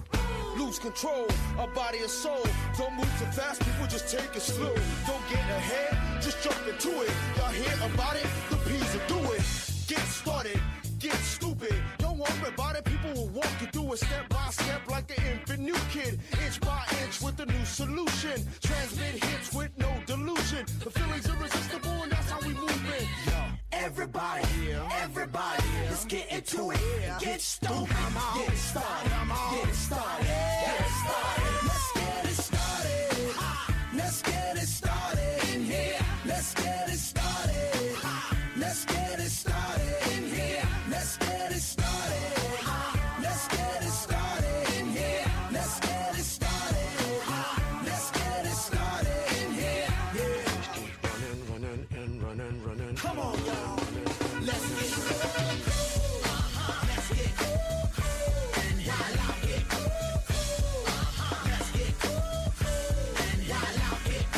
Lose control of body and soul. Don't move too fast, people just take it slow. Don't get ahead, just jump into it. Y'all hear about it? The P's will do it. Get started, get stupid. Don't worry about it, people will walk you through it step by step like an infant new kid. Inch by inch with a new solution. Transmit hits with no delusion. The feeling's irresistible and that's how we move it. Yo, everybody, everybody, let's get into it. Get stupid, get it started, get it started, get it started. Let's get it started. Let's get it started in here. Let's get it started. Let's get it started in here. Let's get it started. Let's get it started in here. Let's get it started. Let's get it started in here. Yeah. Running, running, and running, running. Come on, y'all. Let's get it. Let's get it. And y'all like it. Let's get it. And y'all like it.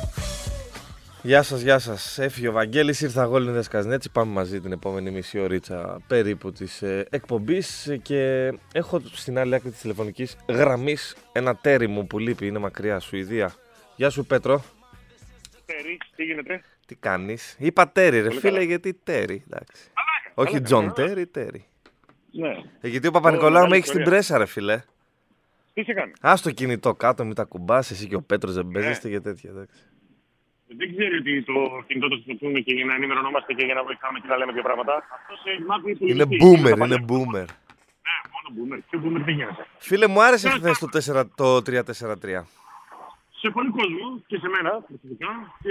Γεια σας, γεια σας. Έφυγε ο Βαγγέλης, ήρθα εγώ Λίνδες Καζνέτσι. Πάμε μαζί την επόμενη μισή ωρίτσα περίπου της εκπομπής και έχω στην άλλη άκρη της τηλεφωνικής γραμμής ένα τέρι μου που λείπει, είναι μακριά, Σουηδία. Γεια σου Πέτρο. Τέρι, τι γίνεται? Τι κάνεις? Είπα τέρι ρε Πολύ φίλε, καλά. γιατί τέρι, εντάξει. Καλά, Όχι καλά, Τζον καλά. Τέρι, τέρι. Ναι. Γιατί ο Παπα-Νικολάου με μεγάλη έχει στην ιστορία. πρέσα ρε φίλε. Τι σε κάνει? Ας το κινητό κάτω, μην τα κουμπάς, εσύ και ο Πέτρος δεν παίζεστε και τέτοια, εντάξει. Δεν ξέρει ότι το κινητό το χρησιμοποιούμε και για να ενημερωνόμαστε και για να βοηθάμε και να λέμε δύο πράγματα. Αυτός μάθει που Είναι boomer, είναι boomer. Ναι, μόνο boomer. Ποιο boomer δεν γίνεται. Φίλε μου άρεσε χθες το 3-4-3. Σε πολύ κόσμο και σε μένα προσωπικά. Και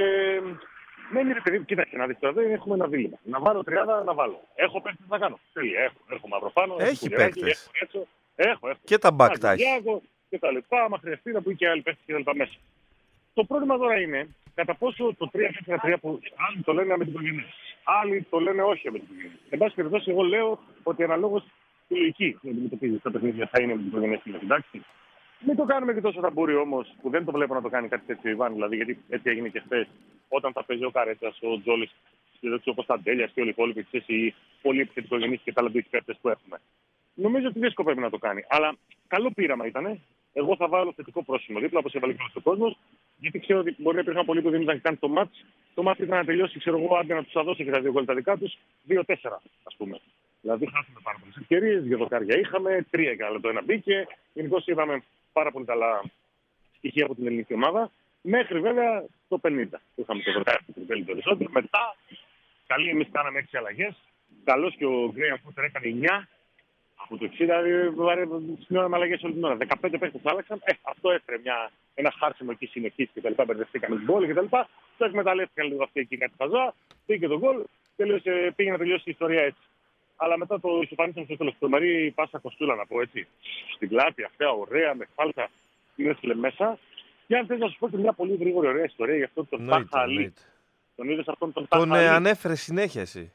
μένει ρε παιδί, κοίταξε να δεις τώρα, δεν έχουμε ένα δίλημα. Να βάλω τριάδα, να βάλω. Έχω παίχτες να κάνω. Τέλεια, έχω Μαυροφάνο. Έχει παίχτες. Έχω. Και τα back τα έχει. Διάκο και τα λεπτά, άμα χρειαστεί να μπουν και άλλοι παίχτες και τα λοιπά μέσα. Το πρόβλημα τώρα είναι κατά πόσο το 3-4-3 που άλλοι το λένε με την προγενή. Άλλοι το λένε όχι με την προγενή. Εν πάση περιπτώσει, εγώ λέω ότι αναλόγως τη λογική που αντιμετωπίζει τα παιχνίδια θα είναι με την προγενή. Εντάξει. Μην το κάνουμε και τόσο ταμπούρι όμως, που δεν το βλέπω να το κάνει κάτι τέτοιο Ιβάν. Δηλαδή, γιατί έτσι έγινε και χθες όταν θα παίζει ο Καρέτσας, ο Τζόλης, ο Κωνσταντέλιας και όλοι οι υπόλοιποι, οι πολύ επιθετικογενείς και ταλαντούχοι παίκτες που έχουμε. Νομίζω ότι δεν σκοπεύει να το κάνει. Αλλά καλό πείραμα ήταν. Εγώ θα βάλω θετικό πρόσημο δίπλα, όπως έβαλε και ο κόσμος, γιατί ξέρω ότι μπορεί να υπήρχαν πολλοί που δεν ήταν καν το μάτς. Το μάτς ήταν να τελειώσει, ξέρω εγώ, άντε να τους αδώσει και τα δύο γκολ τα δικά τους, 2-4, ας πούμε. Δηλαδή, χάσαμε πάρα πολλές ευκαιρίες, δύο δοκάρια είχαμε, 3 και άλλο το ένα μπήκε. Γενικώς είδαμε πάρα πολύ καλά στοιχεία από την ελληνική ομάδα. Μέχρι βέβαια το 50. Είχαμε το δοκάρι που τρυπέλει περισσότερο. Μετά, καλή εμείς κάναμε 6 αλλαγές. Καλός και ο Γκρέαμ Πότερ έκανε 9. Από το 60 στην ώρα με αλλαγές όλη την ώρα. 15 παίκτες άλλαξαν. Αυτό έφερε ένα χάρσιμο εκεί συνεχής και τα λοιπά. Μπερδευτήκαμε την πόλη και τα λοιπά. Το εκμεταλλεύτηκαν λίγο αυτοί εκεί κάτι χαζά. Πήγε τον γκολ. Πήγε να τελειώσει η ιστορία έτσι. Αλλά μετά το ισοφανίσαμε στο τέλος. Το Μαρή πάσα κοστούλα να πω έτσι. Στην πλάτη, αυτά ωραία, με φάλκα. Είναι μέσα. Και αν θες να σου πω και μια πολύ γρήγορη ωραία ιστορία για αυτό τον Ταχαλή. Τον είδες αυτόν τον Ταχαλή? Τον ανέφερε συνέχεια εσύ.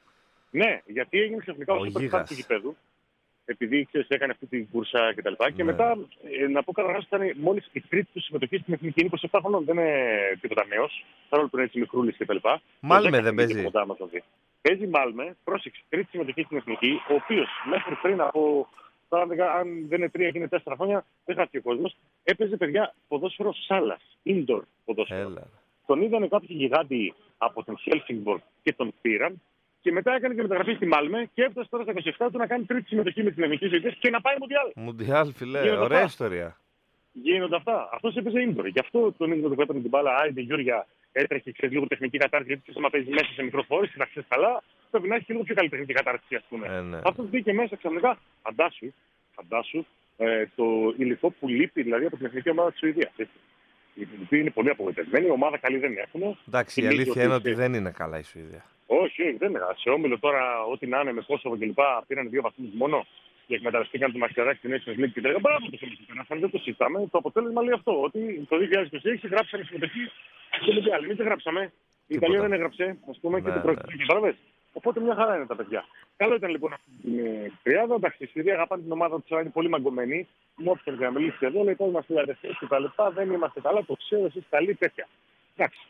Ναι, γιατί έγινε ξαφνικά ο superstar του γηπέδου. Επειδή έκανε αυτή την κούρσα κτλ. Και μετά, να πω καταρχάς, ήταν μόλις η τρίτη του συμμετοχή στην εθνική. Είναι 27 χρονών, δεν είναι τίποτα νέος. Παρόλο που είναι έτσι μικρούλης κτλ. Μάλμε δεν παίζει. Παίζει Μάλμε, πρόσεξε, τρίτη συμμετοχή στην εθνική, ο οποίος μέχρι πριν από Τώρα, αν δεν είναι 3 και είναι 4 χρόνια, δεν χάθηκε ο κόσμος. Έπαιζε, παιδιά, ποδόσφαιρο σάλας, indoor ποδόσφαιρο. Έλα. Τον είδανε κάποιοι γιγάντιοι από τον Helsingborg και τον πήραν. Και μετά έκανε και μεταγραφή στη Μάλμε και έφτασε τώρα στα 27 του να κάνει τρίτη συμμετοχή με τις Ελληνικές Ιταλίες και να πάει Μουντιάλ. Μουντιάλ, φιλέ. Γίνονται Ωραία αυτά. ιστορία. Γίνονται αυτά. Αυτός έπαιζε indoor. Γι' αυτό τον είδε που έπαιρνε την μπάλα. Άιντε, Γιούρια, έτρεχε σε λίγο τεχνική κατάρτιση. Γιατί άμα παίζει μέσα σε μικρό χώρο, να ξέρει καλά, πρέπει να έχει και λίγο πιο καλή τεχνική κατάρτιση, ας πούμε. Ναι. Αυτό μπήκε μέσα ξαφνικά. Φαντάσου το υλικό που λείπει δηλαδή από την εθνική ομάδα της Σουηδίας. Οι οποίοι είναι πολύ απογοητευμένοι, η ομάδα καλή δεν έχουν. Εντάξει, η αλήθεια είναι ότι δεν είναι καλά η Σουηδία. Όχι, δεν είναι. Σε όμιλο τώρα, ό,τι να είναι με Κόσοβο κλπ. Πήραν 2 βαθμούς μόνο και εκμεταλλευτήκαν το Μαξιαδάκι στην Nations League και τα μπράβο του περάσαν. Δεν το συζητάμε. Το αποτέλεσμα λέει αυτό. Ότι το 2026 γράψαμε συμμετοχή και με άλλοι. Εμείς δεν γράψαμε. Η Ιταλία δεν έγραψε, ας πούμε, και το πρόκειται. Κατάλαβες. Οπότε μια χαρά είναι τα παιδιά. Καλό ήταν λοιπόν αυτή την τριάδα. Εντάξει, η Σουηδία αγαπάνε την ομάδα του, είναι πολύ μαγκωμένη. Μου όφησε να μιλήσει εδώ, λέει: Πώς είμαστε διαδεχτές και τα λεπτά, δεν είμαστε καλά. Το ξέρω, εσείς καλή τέτοια. Εντάξει.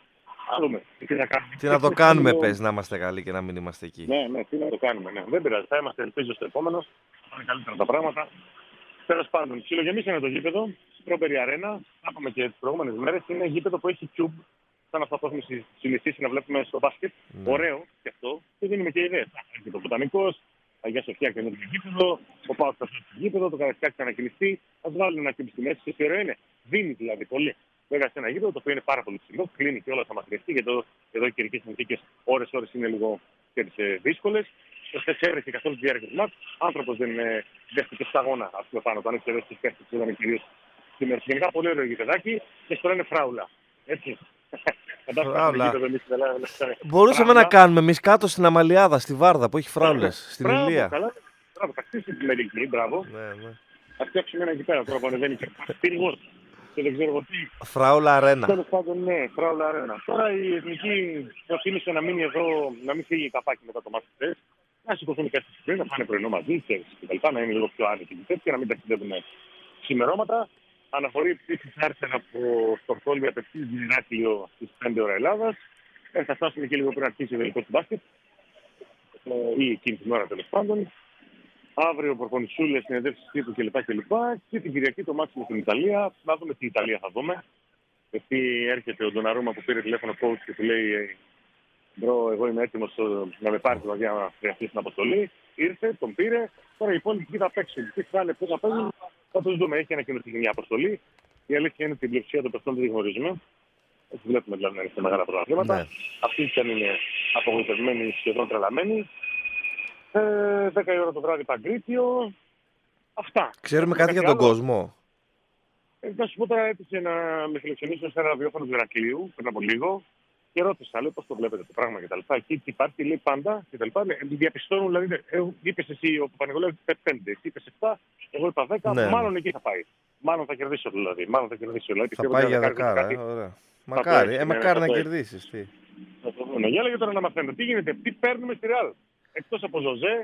Τι να το κάνουμε, πες, να είμαστε καλοί και να μην είμαστε εκεί. Ναι, τι να το κάνουμε. Ναι. Δεν πειράζει. Θα είμαστε, ελπίζω, στο επόμενο. Θα είναι καλύτερα τα πράγματα. Τέλος πάντων, ψιλογεμίσανε το γήπεδο. Strawberry Arena. Είπαμε και τις προηγούμενες μέρες. Είναι γήπεδο που έχει tube. Σαν αυτά που έχουμε συνηθίσει να βλέπουμε στο μπάσκετ. Ναι. Ωραίο και αυτό. Και δίνουμε και ιδέες. Έχει το Βοτανικός, Αγία Σοφιά και το γήπεδο. Ο Πάος θα φτιάξει το γήπεδο. Το Καρασκάκι θα ανακοινιστεί. Α βάλουν ένα τύπο στη μέση. Και ωραίο είναι. Δίνει δηλαδή πολύ. Βέβαια σε ένα γήπεδο το οποίο είναι πάρα πολύ ψηλό, κλείνει και όλα θα μαθηκευτεί, γιατί εδώ οι καιρικές συνθήκες ώρες είναι λίγο δύσκολες. Χθες έβρεχε καθόλου τη διάρκεια του μάτς. Άνθρωπος δεν δέχτηκε σταγόνα, ας πούμε, πάνω. Το αν έχει δέσει τις πέφτες που ήταν κυρίως σήμερα. Γενικά πολύ ωραίο γηπεδάκι και στο λένε φράουλα. Έτσι. Φράουλα. Μπορούσαμε να κάνουμε εμείς κάτω στην Αμαλιάδα, στη Βάρδα που έχει φράουλες, στην Ηλία. Μπράβο, θα χτίσει τη μερική, μπράβο. Θα φτιάξουμε ένα εκεί πέρα τώρα που ανεβαίνει και και δεν ξέρω τι. Φράουλα Αρένα. Τέλος πάντων, ναι, Φράουλα Αρένα. Τώρα η εθνική προτίμησε να μείνει εδώ, να μην φύγει καπάκι μετά το μάτι χθες. Να σηκωθούν κάτι πριν, να φάνε πρωινό μαζί, κτλ. Να είναι λίγο πιο άνετοι και να μην ταξιδεύουν ξημερώματα. Αναφορεί πτήσεις άρθεν από Στοκχόλμη απευθείας Ηράκλειο στις 5 ώρα Ελλάδας. Θα φτάσουμε και λίγο πριν αρχίσει ο τελικός του μπάσκετ. Ή εκείνη την ώρα τέλος πάντων. Αύριο προπονησούλες, συνεδεύσεις τύπου κλπ. Και την Κυριακή το μάτι με την Ιταλία. Να δούμε τι Ιταλία θα δούμε. Γιατί έρχεται ο Ντοναρούμα που πήρε τηλέφωνο coach και του λέει: Μπρο, εγώ είμαι έτοιμος να με πάρει για να χρειαστεί την αποστολή. Ήρθε, τον πήρε. Τώρα οι υπόλοιποι θα παίξουν. Τι θα είναι, πώς θα παίζουν, θα τους δούμε. Έχει ανακοινωθεί μια αποστολή. Η αλήθεια είναι ότι την πλειοψηφία των παιχτών δεν τη γνωρίζουμε. Έτσι βλέπουμε δηλαδή να είναι σε μεγάλα πρωταθλήματα. Ναι. Αυτοί κι αν είναι απογοητευμένοι, σχεδόν τρελαμένοι. 10 η ώρα το βράδυ Παγκρίτιο. Αυτά. Ξέρουμε κάτι για τον κόσμο. Να σου πω τώρα, έτυχε να με φιλοξενήσω σε ένα ραδιόφωνο του Ηρακλείου πριν από λίγο και ρώτησα, λέω, πώς το βλέπετε το πράγμα κτλ. Εκεί τι υπάρχει, λέει πάντα κτλ. Διαπιστώνουν, δηλαδή, είπες εσύ, ο Παπα-Νικολάου είπε 5, εσύ είπες 7, εγώ είπα 10, ναι. Μάλλον εκεί θα πάει. Μάλλον θα κερδίσω δηλαδή. Θα πάει για δεκάρα, ωραία. Μακάρι, μακάρι να κερδίσεις. Για λέγε τώρα να μαθαίνω, τι γίνεται, τι παίρνουμε στη Ρεάλ. Εκτός από Ζωζέ,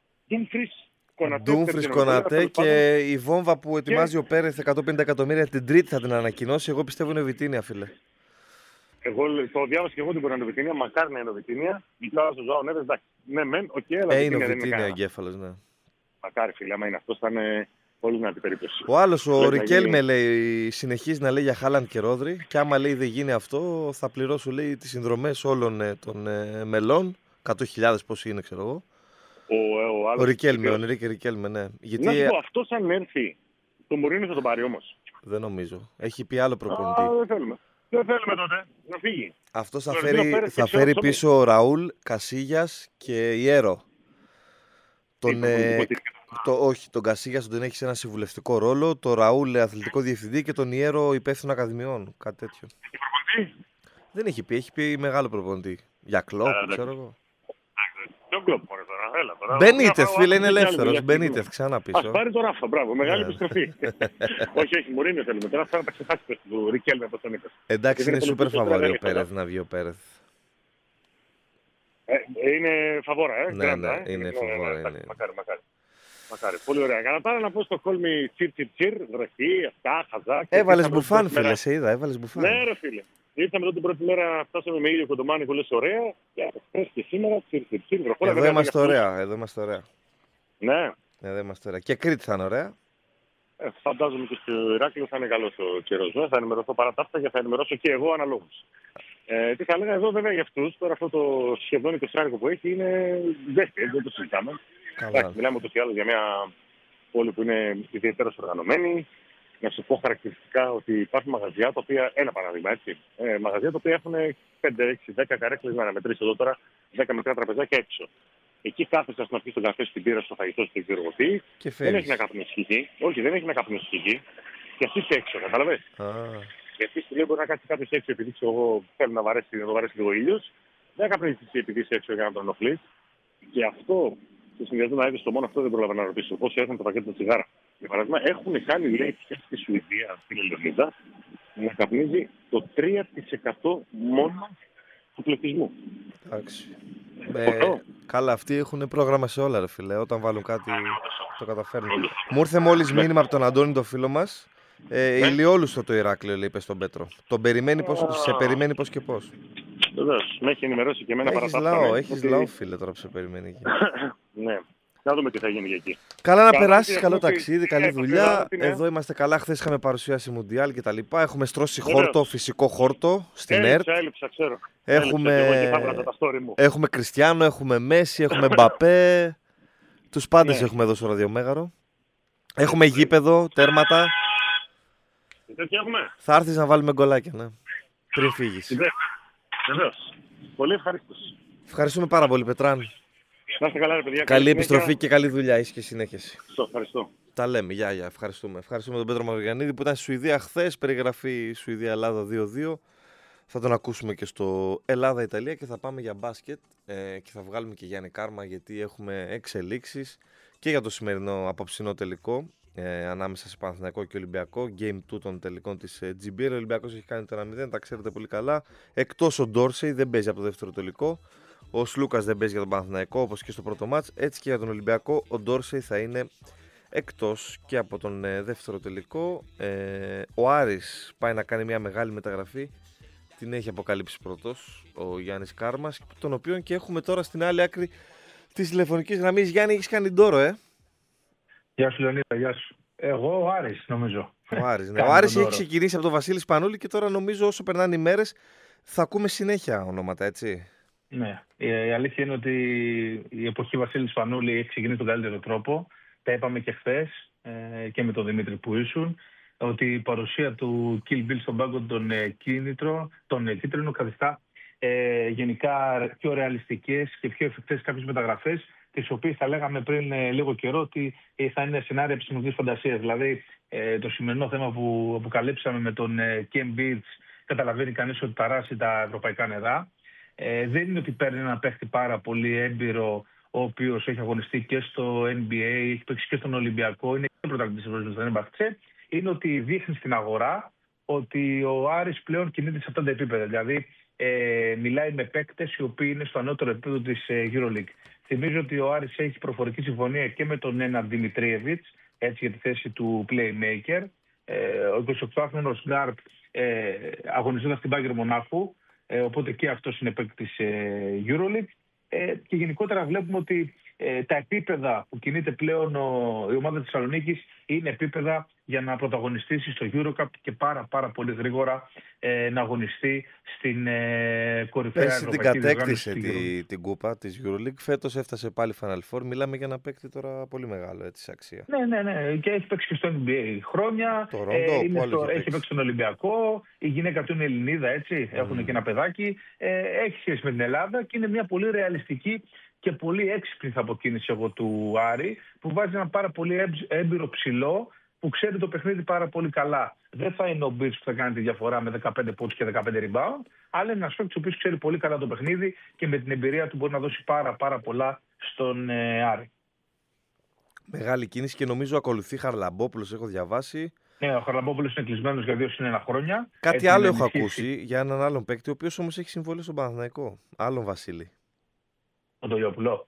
Ντούμφρις, Κονατέ και η βόμβα που ετοιμάζει ο Πέρεθ 150 εκατομμύρια την Τρίτη θα την ανακοινώσει. Εγώ πιστεύω είναι Βιτίνια, φίλε. Εγώ το διάβασα και εγώ την μπορεί να είναι Βιτίνια. Μακάρι να είναι Βιτίνια. Μιλάω στο Ζωάο Νέβες, εντάξει. Ναι, μεν, οκ, αλλά είναι ο Βιτίνια εγκέφαλος, ναι. Μακάρι, φίλε, άμα είναι αυτό, θα είναι πολύ δυνατή περίπτωση. Ο άλλος, ο Ρικέλμε, λέει, συνεχίζει να λέει για Χάλαντ και Ρόδρυ. Και άμα λέει δεν γίνει αυτό, θα πληρώσω, λέει, τις συνδρομές όλων των μελών. 100.000 πόσοι είναι, ξέρω εγώ. Ο Ρικέλμε, ο Ενρίκε Ρικέλμε, ναι. Γιατί... Να σου πω, αυτός αν έρθει, τον Μουρίνιο θα τον πάρει όμως. Δεν νομίζω. Έχει πει άλλο προπονητή. Δεν θέλουμε. Δεν θέλουμε τότε να φύγει. Αυτός θα φέρει πίσω ο Ραούλ, Κασίγιας και Ιέρο. Όχι, τον Κασίγιας τον έχει σε ένα συμβουλευτικό ρόλο, τον Ραούλ αθλητικό διευθυντή και τον Ιέρο υπεύθυνο ακαδημιών. Κάτι τέτοιο. Δεν έχει πει μεγάλο προπονητή. Για Κλόπ, ξέρω εγώ. Μπενίτεθ, φίλε, είναι ελεύθερος. Μπενίτεθ, ξανά πίσω. Ας πάρει το Ράφα, μπράβο, μεγάλη επιστροφή. Όχι, Μουρίνιο θέλουμε. Τώρα θα τα ξεχάσει το Ρικέλμε από τον Νίκο. Εντάξει, είναι σούπερ φαβόρι ο Πέρεθ να βγει ο Πέρεθ. Είναι φαβόρα, Ναι, είναι φαβόρα. Μακάρι, πολύ ωραία. Κατά τα άλλα να πω στο Κόλμη τσιρ, βροχή, αυτά, χαζά. Έβαλες μπουφάν, φίλε, σε είδα, έβαλες μπουφάν. Ναι, ρε φίλε. Ήρθαμε εδώ την πρώτη μέρα, φτάσαμε με ήλιο κοντομάνικο, λες ωραία. Και χθες και σήμερα, τσιρ, βροχή. Εδώ είμαστε ωραία, Ναι. Δεν είμαστε ωραία. Και Κρήτη θα είναι ωραία. Φαντάζομαι και στο Ηράκλειο θα είναι καλός ο καιρός. Θα ενημερωθώ παρά τα αυτά και θα ενημερώσω και εγώ αναλόγως. Τι θα έλεγα εδώ, βέβαια, για αυτούς, τώρα αυτό το σχεδόν 20 που έχει είναι δεύτερο, δεν το συζητάμε. Μιλάμε ούτως ή άλλως για μια πόλη που είναι ιδιαίτερα οργανωμένη. Να σου πω χαρακτηριστικά ότι υπάρχουν μαγαζιά τα οποία, ένα παράδειγμα έτσι, μαγαζιά τα οποία έχουν 5, 6, 10 καρέκλες, να μετρήσω εδώ τώρα, 10 μικρά τραπεζάκια έξω. Εκεί κάθεσαι στην αρχή στον καφέ, στην πύρα, στο φαγητό, στην ξηρογωτή. Δεν έχει να καπνίσει. Όχι, δεν έχει να καπνίσει. Και αυτή είσαι έξω, καταλαβες. Γιατί στη λέει μπορεί να κάτσει κάποιο έξω επειδή εγώ θέλω να βαρέσει λίγο ήλιος. Δεν καπνίσει επειδή είσαι έξω για να τον ενοχλείς. Και αυτό, στο συνδυασμό να είδε το μόνο αυτό δεν πρόλαβα να ρωτήσω. Πόσοι έχουν το πακέτο τσιγάρα. Για παράδειγμα, έχουν κάνει λέει στη Σουηδία, στην Ελληνίδα, να καπνίζει το 3% μόνο του πληθυσμού. Εντάξει. Καλά, αυτοί έχουν πρόγραμμα σε όλα, ρε φίλε. Όταν βάλουν κάτι, το καταφέρνουν. Μου ήρθε μόλις μήνυμα από τον Αντώνη, το φίλο μας. Ηλιόλουστο το Ηράκλειο, λέει, είπε στον Πέτρο. Τον περιμένει σε περιμένει πώς και πώς. Βεβαίως, με έχει ενημερώσει και εμένα παρατάφτα. Έχεις λαό, φίλε, τώρα που σε περιμένει εκεί. Ναι. Να δούμε τι θα γίνει εκεί. Καλά να περάσεις, καλό ταξίδι, καλή δουλειά. Εδώ είμαστε καλά. Χθες είχαμε παρουσίαση Μουντιάλ και τα λοιπά. Έχουμε στρώσει χόρτο, φυσικό χόρτο στην ΕΡΤ. Έχουμε Κριστιάνο, έχουμε Μέση, έχουμε Μπαπέ. Τους πάντες έχουμε εδώ στο ραδιομέγαρο. Έχουμε γήπεδο, τέρματα. Θα έρθεις να βάλουμε γκολάκια, ναι. Πριν φύγεις. Βεβαίως. Πολύ ευχαριστώ. Ευχαριστούμε πάρα πολύ, Πετράν. Να είστε καλά, ρε παιδιά. Καλή επιστροφή και καλή δουλειά. Είσαι και συνέχιση. Ευχαριστώ. Τα λέμε. Γεια, ευχαριστούμε. Ευχαριστούμε τον Πέτρο Μαυρογιαννίδη που ήταν στη Σουηδία χθες. Περιγραφή Σουηδία-Ελλάδα 2-2. Θα τον ακούσουμε και στο Ελλάδα-Ιταλία και θα πάμε για μπάσκετ και θα βγάλουμε και Γιάννη Κάρμα γιατί έχουμε εξελίξεις και για το σημερινό απόψινό τελικό ανάμεσα σε Παναθηναϊκό και Ολυμπιακό. Game 2 των τελικών της GBL. Ο Ολυμπιακός έχει κάνει το 1-0, τα ξέρετε πολύ καλά. Εκτός ο Ντόρσεϊ δεν παίζει από το δεύτερο τελικό. Ο Σλούκας δεν παίζει για τον Παναθηναϊκό όπως και στο πρώτο μάτς. Έτσι και για τον Ολυμπιακό ο Ντόρσεϊ θα είναι εκτός και από τον δεύτερο τελικό. Ο Άρης πάει να κάνει μια μεγάλη μεταγραφή. Την έχει αποκαλύψει πρώτος ο Γιάννης Κάρμας, τον οποίον και έχουμε τώρα στην άλλη άκρη της τηλεφωνικής γραμμής. Γιάννη, έχεις κάνει ντόρο, Γεια σου, Λεωνίδα, γεια σου. Εγώ ο Άρης, νομίζω. Ο Άρης, ναι. Ο Άρης έχει ξεκινήσει από τον Βασίλη Σπανούλη και τώρα νομίζω όσο περνάνε οι μέρες θα ακούμε συνέχεια ονόματα, έτσι. Ναι. Η αλήθεια είναι ότι η εποχή Βασίλη Σπανούλη έχει ξεκινήσει τον καλύτερο τρόπο. Τα είπαμε και χθες και με τον Δημήτρη που ήσουν. Ότι η παρουσία του Kill Bill στον πάγκο των κίτρινων καθιστά γενικά πιο ρεαλιστικές και πιο εφικτές κάποιες μεταγραφές, τις οποίες θα λέγαμε πριν λίγο καιρό ότι θα είναι σενάρια επιστημονικής φαντασίας. Δηλαδή το σημερινό θέμα που αποκαλύψαμε με τον Kem Beats, καταλαβαίνει κανείς ότι ταράσει τα ευρωπαϊκά νερά. Δεν είναι ότι παίρνει ένα παίχτη πάρα πολύ έμπειρο, ο οποίος έχει αγωνιστεί και στο NBA, έχει παίξει και στον Ολυμπιακό, είναι και πρωταθλητής της Ευρωπαϊκής. Είναι ότι δείχνει στην αγορά ότι ο Άρης πλέον κινείται σε αυτά τα επίπεδα. Δηλαδή, μιλάει με παίκτες οι οποίοι είναι στο ανώτερο επίπεδο της EuroLeague. Θυμίζω ότι ο Άρης έχει προφορική συμφωνία και με τον Νέναρ Δημητρίεβιτς, έτσι για τη θέση του Playmaker. Ο 28χρονος Γκάρτ αγωνιζόταν στην Bayern Μονάχου, οπότε και αυτός είναι παίκτης EuroLeague. Και γενικότερα βλέπουμε ότι τα επίπεδα που κινείται πλέον η ομάδα της Θεσσαλονίκης είναι επίπεδα για να πρωταγωνιστήσει στο EuroCup και πάρα πολύ γρήγορα να αγωνιστεί στην κορυφαία ευρωπαϊκή διοργάνωση. Την κατέκτησε την κούπα της EuroLeague. Φέτος έφτασε πάλι Final Four. Μιλάμε για ένα παίκτη τώρα πολύ μεγάλο, έτσι, σε αξία. Ναι. Και έχει παίξει και στο NBA χρόνια. Το Ρόντο, έχει παίξει στον Ολυμπιακό. Η γυναίκα του είναι Ελληνίδα, έτσι. Έχουν και ένα παιδάκι. Έχει σχέση με την Ελλάδα και είναι μια πολύ ρεαλιστική και πολύ έξυπνη θα αποκίνηση εγώ του Άρη, που βάζει ένα πάρα πολύ έμπειρο ψηλό που ξέρει το παιχνίδι πάρα πολύ καλά. Δεν θα είναι ο Μπίρς που θα κάνει τη διαφορά με 15 πόντους και 15 rebound, αλλά είναι ένας παίκτης ο οποίος ξέρει πολύ καλά το παιχνίδι και με την εμπειρία του μπορεί να δώσει πάρα πολλά στον Άρη. Μεγάλη κίνηση και νομίζω ακολουθεί Χαρλαμπόπουλος, έχω διαβάσει. Ναι, ο Χαρλαμπόπουλος είναι κλεισμένος για 2 συν 1 χρόνια. Κάτι άλλο έχω ακούσει για έναν άλλον παίκτη, ο οποίος όμως έχει συμβόλαιο στον Παναθηναϊκό. Άλλον Βασίλη. Ο Ντογιόπουλο.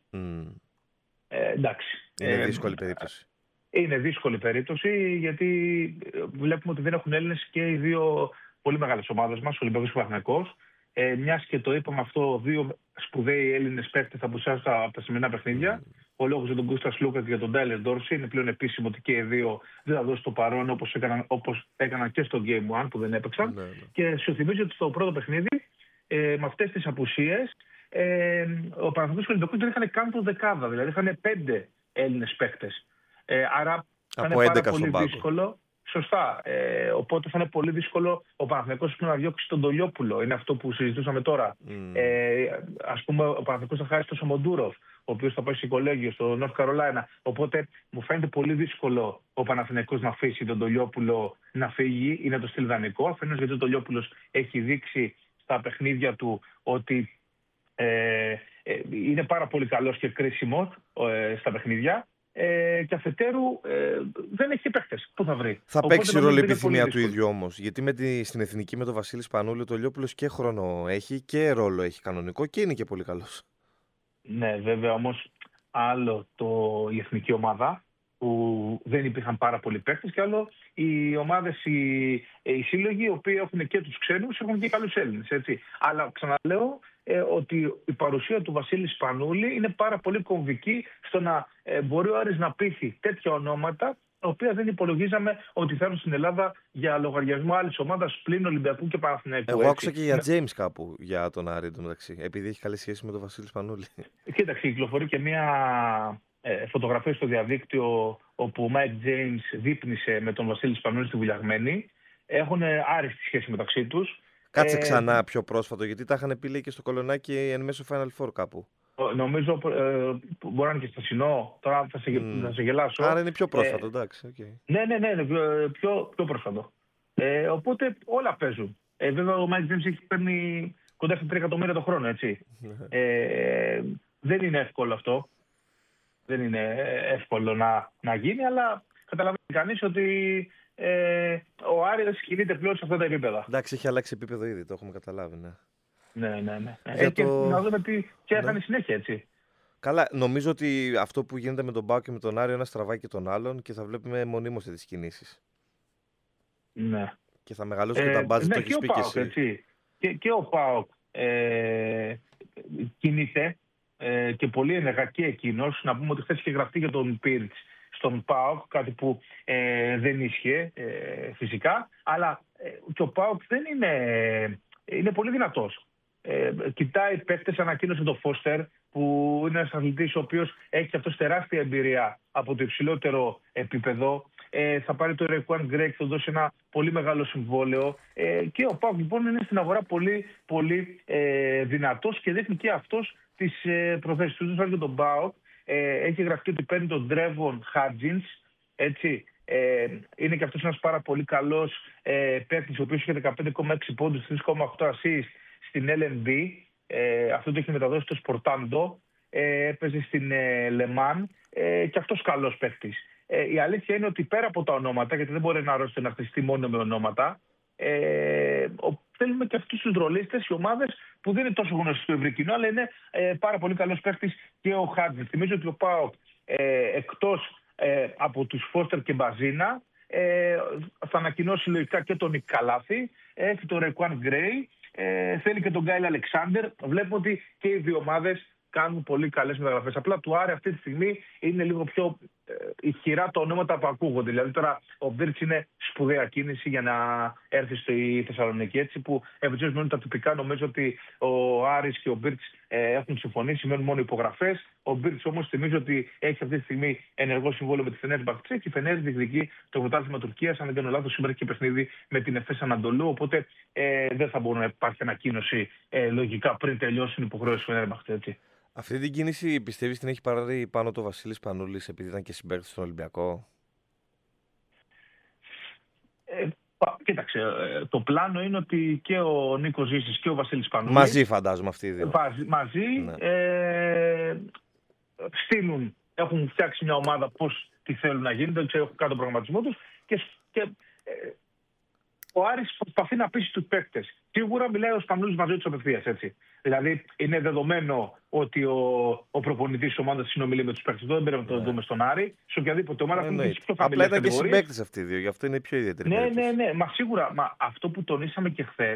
Εντάξει. Είναι δύσκολη περίπτωση. Είναι δύσκολη περίπτωση γιατί βλέπουμε ότι δεν έχουν Έλληνες και οι δύο πολύ μεγάλες ομάδες μας, ο Ολυμπιακός και ο Παναθηναϊκός. Μιας και το είπαμε αυτό, 2 σπουδαίοι Έλληνες παίκτες θα απουσιάσουν από τα σημερινά παιχνίδια. ο λόγος για τον Κώστας Λούκα και για τον Τάιλερ Ντόρση. Είναι πλέον επίσημο ότι και οι δύο δεν θα δώσουν το παρόν όπως έκαναν και στο Game 1 που δεν έπαιξαν. Ναι. Και σου θυμίζω ότι στο πρώτο παιχνίδι, με αυτές τις απουσίες, ο Παναθηναϊκός και ο Ολυμπιακός δεν είχαν καν το δεκάδα. Δηλαδή είχαν 5 Έλληνες παίκτες. Άρα θα είναι πάρα πολύ δύσκολο. Σωστά. Οπότε θα είναι πολύ δύσκολο ο Παναθηναϊκός να διώξει τον Ντολιόπουλο. Είναι αυτό που συζητούσαμε τώρα. Ας πούμε, ο Παναθηναϊκός θα χάσει τον Σαμοντούροφ, ο οποίος θα πάει στο κολέγιο, στο North Carolina. Οπότε μου φαίνεται πολύ δύσκολο ο Παναθηναϊκός να αφήσει τον Ντολιόπουλο να φύγει. Είναι το στυλ δανεικό. Αφενός γιατί ο Ντολιόπουλος έχει δείξει στα παιχνίδια του ότι είναι πάρα πολύ καλός και κρίσιμος στα παιχνίδια. Και αφετέρου δεν έχει παίκτες. Πού θα βρει. Θα παίξει ρόλο η επιθυμία του ίδιου όμως. Γιατί στην εθνική με τον Βασίλη Σπανούλη ο Τολιόπουλος και χρόνο έχει και ρόλο έχει κανονικό και είναι και πολύ καλός. Ναι, βέβαια όμως άλλο η εθνική ομάδα που δεν υπήρχαν πάρα πολλοί παίκτες και άλλο οι ομάδες, οι σύλλογοι οι οποίοι έχουν και τους ξένους έχουν και καλούς Έλληνες. Έτσι. Αλλά ξαναλέω ότι η παρουσία του Βασίλη Σπανούλη είναι πάρα πολύ κομβική στο να μπορεί ο Άρης να πείθει τέτοια ονόματα τα οποία δεν υπολογίζαμε ότι θα έρθουν στην Ελλάδα για λογαριασμό άλλης ομάδας πλην Ολυμπιακού και Παναθηναϊκού. Εγώ άκουσα και για James κάπου για τον Άρη εντωμεταξύ, επειδή έχει καλή σχέση με τον Βασίλη Σπανούλη. Κοίταξε, κυκλοφορεί και μια φωτογραφία στο διαδίκτυο όπου ο Mike James δείπνησε με τον Βασίλη Σπανούλη στη Βουλιαγμένη. Έχουν άριστη σχέση μεταξύ τους. Κάτσε ξανά πιο πρόσφατο, γιατί τα είχαν πει λέει και στο Κολονάκι εν μέσω Final Four κάπου. Νομίζω μπορεί να είναι και στο Συνό, τώρα θα σε γελάσω. Άρα είναι πιο πρόσφατο, εντάξει. Okay. Ναι, πιο πρόσφατο. Οπότε όλα παίζουν. Βέβαια ο Mike James έχει παίρνει κοντά στα 3 εκατομμύρια το χρόνο, έτσι. Δεν είναι εύκολο αυτό. Δεν είναι εύκολο να γίνει, αλλά καταλαβαίνει κανείς ότι ο Άρης κινείται πλέον σε αυτά τα επίπεδα. Εντάξει, έχει αλλάξει επίπεδο ήδη, το έχουμε καταλάβει, ναι. Ναι. Και να δούμε τι έκανε συνέχεια, έτσι. Καλά, νομίζω ότι αυτό που γίνεται με τον ΠΑΟΚ και με τον Άρη ένα στραβάει και τον άλλον και θα βλέπουμε μονίμως τις κινήσεις. Ναι. Και θα μεγαλώσει και τα μπάτζετ, το έχεις πει και εσύ. Έτσι. Και ο ΠΑΟΚ κινείται και πολύ ενεργά και εκείνος. Να πούμε ότι χθες είχε γραφτεί για τον Πίρτς στον ΠΑΟΚ, κάτι που δεν ίσχυε φυσικά. Αλλά και ο ΠΑΟΚ δεν είναι πολύ δυνατός. Κοιτάει παίκτες, ανακοίνωσε το Φώστερ, που είναι ένας αθλητής ο οποίος έχει αυτός τεράστια εμπειρία από το υψηλότερο επίπεδο. Θα πάρει το Ρεκουάν Γκρέκ, θα δώσει ένα πολύ μεγάλο συμβόλαιο. Και ο ΠΑΟΚ λοιπόν είναι στην αγορά πολύ, πολύ δυνατός και δείχνει και αυτός τις προθέσεις του. Δεν για τον ΠΑΟΚ. Έχει γραφτεί ότι παίρνει τον Ντρέβον Χάτζινς. Έτσι. Είναι και αυτός ένας πάρα πολύ καλός παίκτης, ο οποίος είχε 15,6 πόντους, 3,8 assist στην LNB. Αυτό το έχει μεταδώσει στο Σπορτάντο. Έπαιζε στην Λεμάν και αυτός καλός παίκτης. Η αλήθεια είναι ότι πέρα από τα ονόματα, γιατί δεν μπορεί να αρρώσετε να χτιστεί μόνο με ονόματα, θέλουμε και αυτούς τους ρολίστες, οι ομάδες που δεν είναι τόσο γνωστοί στο ευρύ κοινό, αλλά είναι πάρα πολύ καλός παίκτης και ο Χάτζης. Θυμίζω ότι ο ΠΑΟΚ εκτός από τους Φώστερ και Μπαζίνα θα ανακοινώσει λογικά και τον Νικ Καλάθη, έχει τον Ρεκουάν Γκρέι, θέλει και τον Γκάιλ Αλεξάνδερ. Βλέπουμε ότι και οι δύο ομάδες κάνουν πολύ καλές μεταγραφές. Απλά του Άρη αυτή τη στιγμή είναι λίγο πιο ηχηρά τα ονόματα που ακούγονται. Δηλαδή τώρα ο Μπίρτς είναι σπουδαία κίνηση για να έρθει στη Θεσσαλονίκη. Έτσι που ευκαιρία μένουν τα τυπικά, νομίζω ότι ο Άρης και ο Μπίρτς έχουν συμφωνήσει, μένουν μόνο υπογραφές. Ο Μπίρτς όμως θυμίζει ότι έχει αυτή τη στιγμή ενεργό συμβόλαιο με τη Φενέρμπαχτσε και η Φενέρ διεκδικεί το πρωτάθλημα Τουρκίας. Αν δεν κάνω λάθος, σήμερα έχει παιχνίδι με την Εφές Ανατολού. Οπότε δεν θα μπορεί να υπάρχει ανακοίνωση λογικά πριν τελειώσουν οι υποχρεώσεις τη Φενέρμπαχτσε. Αυτή την κίνηση πιστεύεις την έχει πάρει πάνω το Βασίλης Σπανούλης επειδή ήταν και συμπαίκτης στον Ολυμπιακό? Κοίταξε, το πλάνο είναι ότι και ο Νίκος Ζήσης και ο Βασίλης Σπανούλης μαζί φαντάζομαι αυτοί οι δύο. Μαζί στείλουν, έχουν φτιάξει μια ομάδα πώς τι θέλουν να γίνει, δεν ξέρω, έχουν κάνει τον προγραμματισμό τους και ο Άρης προσπαθεί να πείσει τους παίκτες. Σίγουρα μιλάει ο Σπανούλης μαζί τους απευθείας, έτσι. Δηλαδή είναι δεδομένο ότι ο προπονητής της ομάδας συνομιλεί με τους παίκτες. Δεν πρέπει να το δούμε στον Άρη. Σε οποιαδήποτε ομάδα που είναι πιο χαμηλή. Απλά ήταν και συμπαίκτες αυτοί οι δύο, γι' αυτό είναι πιο ιδιαίτερη. Ναι. Μα σίγουρα αυτό που τονίσαμε και χθες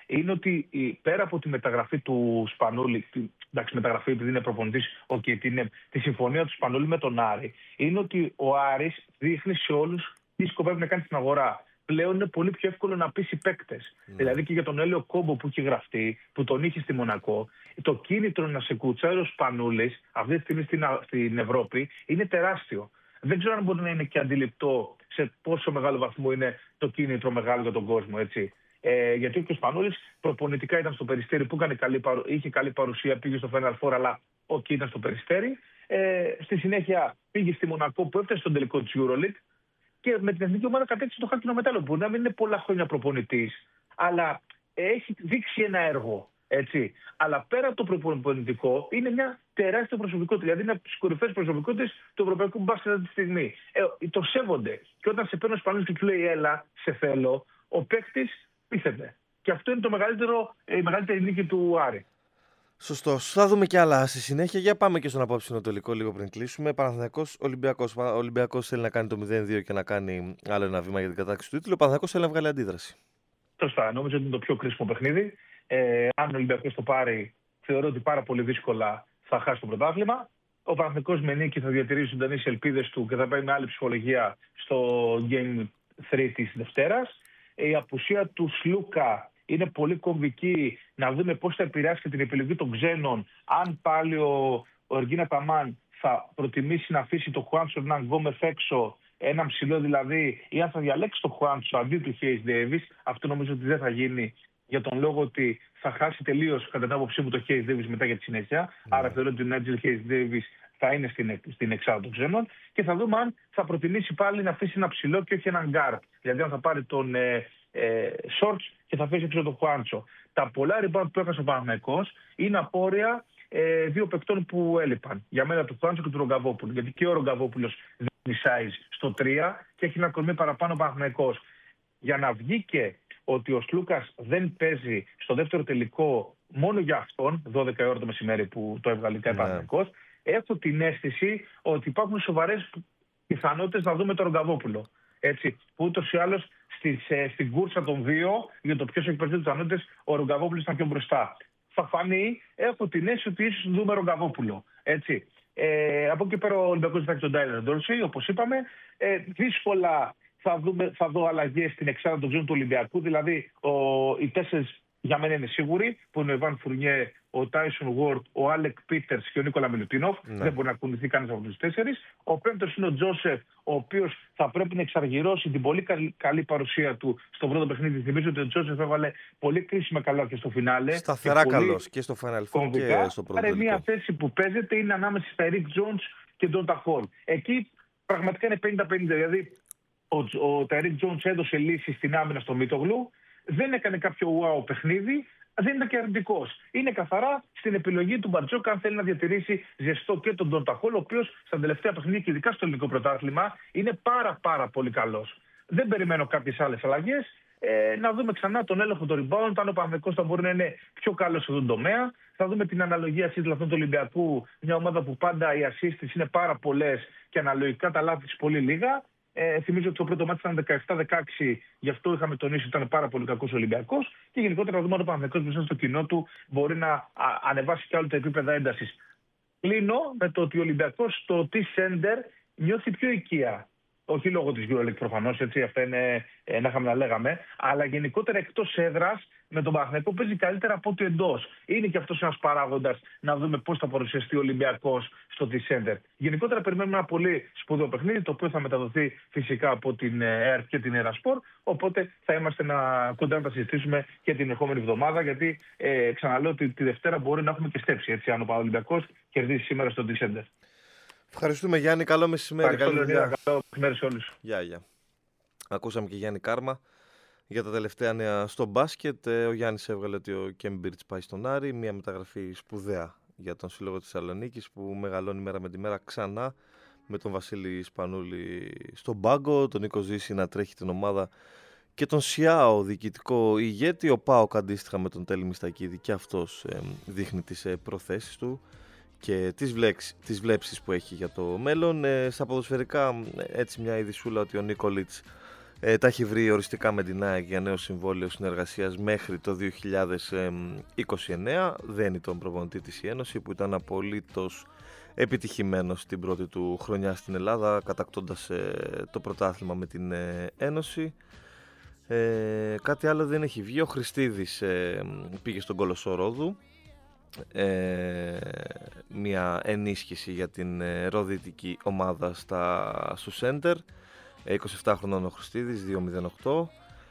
είναι ότι πέρα από τη μεταγραφή του Σπανούλη, εντάξει, μεταγραφή επειδή είναι προπονητής, τη συμφωνία του Σπανούλη με τον Άρη, είναι ότι ο Άρης δείχνει σε όλους τι σκοπεύει να κάνει στην αγορά. Πλέον είναι πολύ πιο εύκολο να πείσει παίκτες. Δηλαδή και για τον Έλεο Κόμπο που έχει γραφτεί, που τον είχε στη Μονακό, το κίνητρο να σε κουτσάρει ο Σπανούλης αυτή τη στιγμή στην Ευρώπη είναι τεράστιο. Δεν ξέρω αν μπορεί να είναι και αντιληπτό σε πόσο μεγάλο βαθμό είναι το κίνητρο μεγάλο για τον κόσμο, έτσι. Γιατί και ο Σπανούλης προπονητικά ήταν στο Περιστέρι που είχε καλή παρουσία, πήγε στο Final Four, αλλά ήταν στο Περιστέρι. Στη συνέχεια πήγε στη Μονακό που έφτασε στον τελικό της EuroLeague και με την εθνική ομάδα κατέκτησε το χάλκινο μετάλλιο. Μπορεί να μην είναι πολλά χρόνια προπονητής, αλλά έχει δείξει ένα έργο. Έτσι. Αλλά πέρα από το προπονητικό, είναι μια τεράστια προσωπικότητα. Δηλαδή είναι από τις κορυφαίες προσωπικότητες του ευρωπαϊκού μπάσκετ αυτή τη στιγμή. Το σέβονται. Και όταν σε παίρνει ο Σπανούλης και του λέει έλα, σε θέλω, ο παίκτης πείθεται. Και αυτό είναι η μεγαλύτερη νίκη του Άρη. Σωστός. Θα δούμε και άλλα στη συνέχεια. Για πάμε και στον απόψινο τελικό λίγο πριν κλείσουμε. Παναθηναϊκός Ολυμπιακός. Ο Ολυμπιακός θέλει να κάνει το 0-2 και να κάνει άλλο ένα βήμα για την κατάκτηση του τίτλου. Ο Παναθηναϊκός θέλει να βγάλει αντίδραση. Σωστά. Νομίζω ότι είναι το πιο κρίσιμο παιχνίδι. Αν ο Ολυμπιακός το πάρει, θεωρώ ότι πάρα πολύ δύσκολα θα χάσει το πρωτάθλημα. Ο Παναθηναϊκός με νίκη θα διατηρήσει ζωντανές ελπίδες του και θα πάει με άλλη ψυχολογία στο Game 3 της Δευτέρας. Η απουσία του Σλούκα είναι πολύ κομβική, να δούμε πώς θα επηρεάσει και την επιλογή των ξένων. Αν πάλι ο Εργίνα Ταμάν θα προτιμήσει να αφήσει το Χουάντσο Ερνάν Γκόμεθ έξω, ένα ψηλό δηλαδή, ή αν θα διαλέξει το Χουάντσο αντί του Χέις Ντέιβις. Αυτό νομίζω ότι δεν θα γίνει, για τον λόγο ότι θα χάσει τελείως κατά την άποψή μου το Χέις Ντέιβις μετά για τη συνέχεια. Άρα θεωρώ ότι ο Νάτζελ Χέις Ντέιβις θα είναι στην εξάδα των ξένων και θα δούμε αν θα προτιμήσει πάλι να αφήσει ένα ψηλό και όχι έναν γκάρτ. Δηλαδή αν θα πάρει τον Σόρτς και θα αφήσει έξω τον Χουάντσο. Τα πολλά rebound που έχασε ο Παναθηναϊκός είναι απόρρια δύο παικτών που έλειπαν. Για μένα του Χουάντσο και του Ρογκαβόπουλου. Γιατί και ο Ρογκαβόπουλος δίνει size στο 3 και έχει ένα κορμί παραπάνω ο Παναθηναϊκός. Για να βγήκε ότι ο Σλούκας δεν παίζει στο δεύτερο τελικό μόνο για αυτόν, 12 ώρα το μεσημέρι που το έβγαλε ο Παναθηναϊκός, έχω την αίσθηση ότι υπάρχουν σοβαρές πιθανότητες να δούμε τον Ρογκαβόπουλο. Έτσι, που ούτως ή άλλως στην κούρσα των δύο, για το ποιος έχει περισσότερες πιθανότητες, ο Ρογκαβόπουλος ήταν πιο μπροστά. Θα φανεί, έχω την αίσθηση ότι ίσως δούμε Ρογκαβόπουλο. Έτσι. Από εκεί πέρα ο Ολυμπιακός θα έχει τον Τάιλερ Ντόρσεϊ, όπως είπαμε. Δύσκολα θα δω αλλαγές στην εξάδα των ξένων του Ολυμπιακού. Δηλαδή, οι τέσσερις για μένα είναι σίγουροι, που είναι ο Ιβάν Φουρνιέ, ο Τάισον Γουόρτ, ο Άλεκ Πίτερς και ο Νίκολα Μιλουτίνοφ. Δεν μπορεί να κουνηθεί κανείς από τους τέσσερις. Ο πέμπτος είναι ο Τζόσεφ, ο οποίος θα πρέπει να εξαργυρώσει την πολύ καλή παρουσία του στο πρώτο παιχνίδι. Θυμίζω ότι ο Τζόσεφ έβαλε πολύ κρίσιμα καλάθια στο φινάλε. Σταθερά καλός και στο Final Four και στο πρώτο τελικό. Μια θέση που παίζεται είναι ανάμεσα στα Ερικ Τζόουνς και τον Ταχόλ. Εκεί πραγματικά είναι 50-50. Δηλαδή ο Ταερίκ Τζόουνς έδωσε λύση στην άμυνα στο Μίτογλου. Δεν έκανε κάποιο wow παιχνίδι, δεν ήταν και αρνητικός. Είναι καθαρά στην επιλογή του Μπαρτζόκα αν θέλει να διατηρήσει ζεστό και τον Ντόντα Χολ, ο οποίος στα τελευταία παιχνίδια και ειδικά στο ελληνικό πρωτάθλημα είναι πάρα πολύ καλός. Δεν περιμένω κάποιες άλλες αλλαγές. Να δούμε ξανά τον έλεγχο των rebound, αν ο Παναθηναϊκός θα μπορεί να είναι πιο καλός σε αυτόν τον τομέα. Θα δούμε την αναλογία σύντλα του Ολυμπιακού, μια ομάδα που πάντα οι assists είναι πάρα πολλές και αναλογικά τα λάθη της πολύ λίγα. Θυμίζω ότι το πρώτο μάτι ήταν 17-16, γι' αυτό είχαμε τονίσει ότι ήταν πάρα πολύ κακός ο Ολυμπιακός. Και γενικότερα, να δούμε αν ο Παναθηναϊκός μέσα στο κοινό του μπορεί να ανεβάσει κι άλλο τα επίπεδα έντασης. Κλείνω με το ότι ο Ολυμπιακός στο T-Center νιώθει πιο οικία. Όχι λόγω της EuroLeague προφανώς, έτσι, αυτά είναι να είχαμε να λέγαμε, αλλά γενικότερα εκτός έδρας με τον Παναθηναϊκό παίζει καλύτερα από ό,τι εντός. Είναι και αυτός ένας παράγοντας να δούμε πώς θα παρουσιαστεί ο Ολυμπιακός στο T-Center. Γενικότερα περιμένουμε ένα πολύ σπουδαίο παιχνίδι, το οποίο θα μεταδοθεί φυσικά από την ΕΡΤ και την Ερασπορ. Οπότε θα είμαστε κοντά να τα συζητήσουμε και την ερχόμενη εβδομάδα, γιατί ξαναλέω ότι τη Δευτέρα μπορεί να έχουμε και στέψη, έτσι, αν ο Ολυμπιακός κερδίσει σήμερα στο T-Center. Ευχαριστούμε Γιάννη, καλό μεσημέρι. Καλό μεσημέρι σε όλους. Γεια. Ακούσαμε και Γιάννη Κάρμα για τα τελευταία νέα στο μπάσκετ. Ο Γιάννης έβγαλε ότι ο Κέμπιρτς πάει στον Άρη, μια μεταγραφή σπουδαία για τον Σύλλογο της Θεσσαλονίκης που μεγαλώνει μέρα με τη μέρα ξανά με τον Βασίλη Σπανούλη στον πάγκο, τον Νίκο Ζήση να τρέχει την ομάδα και τον Σιάο διοικητικό ηγέτη. Ο ΠΑΟΚ αντίστοιχα με τον Τέλη Μιστακίδη και αυτός δείχνει τις προθέσεις του και τις βλέψεις που έχει για το μέλλον. Στα ποδοσφαιρικά έτσι μια ειδισούλα ότι ο Νίκολιτς Τα έχει βρει οριστικά με την ΑΕΚ για νέο συμβόλαιο συνεργασίας μέχρι το 2029. Δένει τον προπονητή της η Ένωση, που ήταν απολύτως επιτυχημένος στην πρώτη του χρονιά στην Ελλάδα, κατακτώντας το πρωτάθλημα με την Ένωση. Κάτι άλλο δεν έχει βγει. Ο Χριστίδης πήγε στον Κολοσσό Ρόδου, μια ενίσχυση για την ροδιτική ομάδα στο Center. 27 χρονών ο Χριστίδης, 2.08.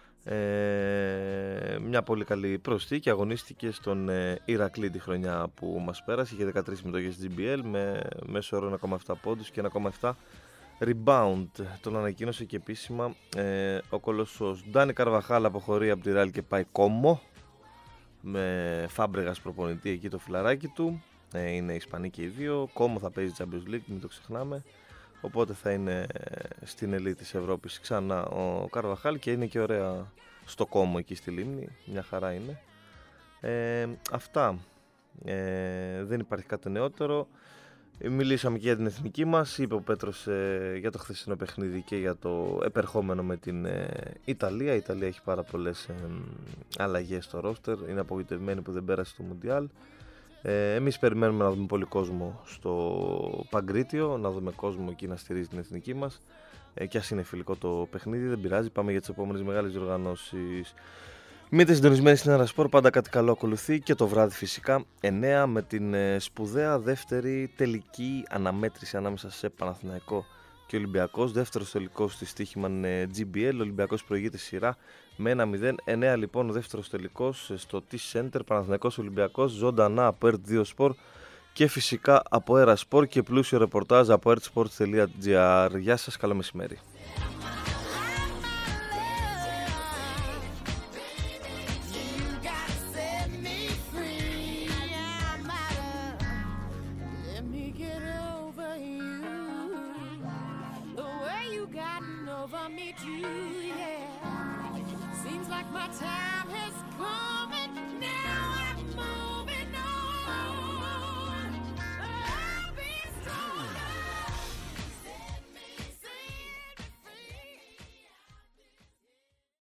Μια πολύ καλή προσθήκη. Αγωνίστηκε στον Ηρακλή τη χρονιά που μας πέρασε. Είχε 13 συμμετοχές GBL με μέσο όρο 1,7 πόντους και 1,7 rebound. Τον ανακοίνωσε και επίσημα ο Κολοσσός. Ντάνι Καρβαχάλ αποχωρεί από τη Ρεάλ και πάει Κόμο, με Φάμπρεγας προπονητή εκεί το φιλαράκι του. Είναι Ισπανοί και οι δύο. Κόμο θα παίζει Champions League, μην το ξεχνάμε. Οπότε θα είναι στην ελίτ της Ευρώπης ξανά ο Καρβαχάλ και είναι και ωραία στο Κόμο εκεί στη Λίμνη. Μια χαρά είναι. Αυτά. Δεν υπάρχει κάτι νεότερο. Μιλήσαμε και για την εθνική μας. Είπε ο Πέτρος για το χθεσινό παιχνίδι και για το επερχόμενο με την Ιταλία. Η Ιταλία έχει πάρα πολλές αλλαγές στο ρόστερ. Είναι απογοητευμένη που δεν πέρασε στο Μουντιάλ. Εμείς περιμένουμε να δούμε πολύ κόσμο στο Παγκρίτιο, να δούμε κόσμο εκεί να στηρίζει την εθνική μας. Και ας είναι φιλικό το παιχνίδι, δεν πειράζει. Πάμε για τις επόμενες μεγάλες διοργανώσεις. Μείνετε συντονισμένοι στην Ερασπορ, πάντα κάτι καλό ακολουθεί και το βράδυ φυσικά 9 με την σπουδαία δεύτερη τελική αναμέτρηση ανάμεσα σε Παναθηναϊκό και Ολυμπιακός. Δεύτερος τελικός στη Στοίχημαν GBL, ο Ολυμπιακός προηγείται σειρά με 1-0. 9 λοιπόν ο δεύτερος τελικός στο T-Center, Παναθηναϊκός Ολυμπιακός, ζωντανά από RT2 Sport και φυσικά από Erasport και πλούσιο ρεπορτάζ από rtsports.gr. Γεια σας, καλό μεσημέρι. Seems like my time has come.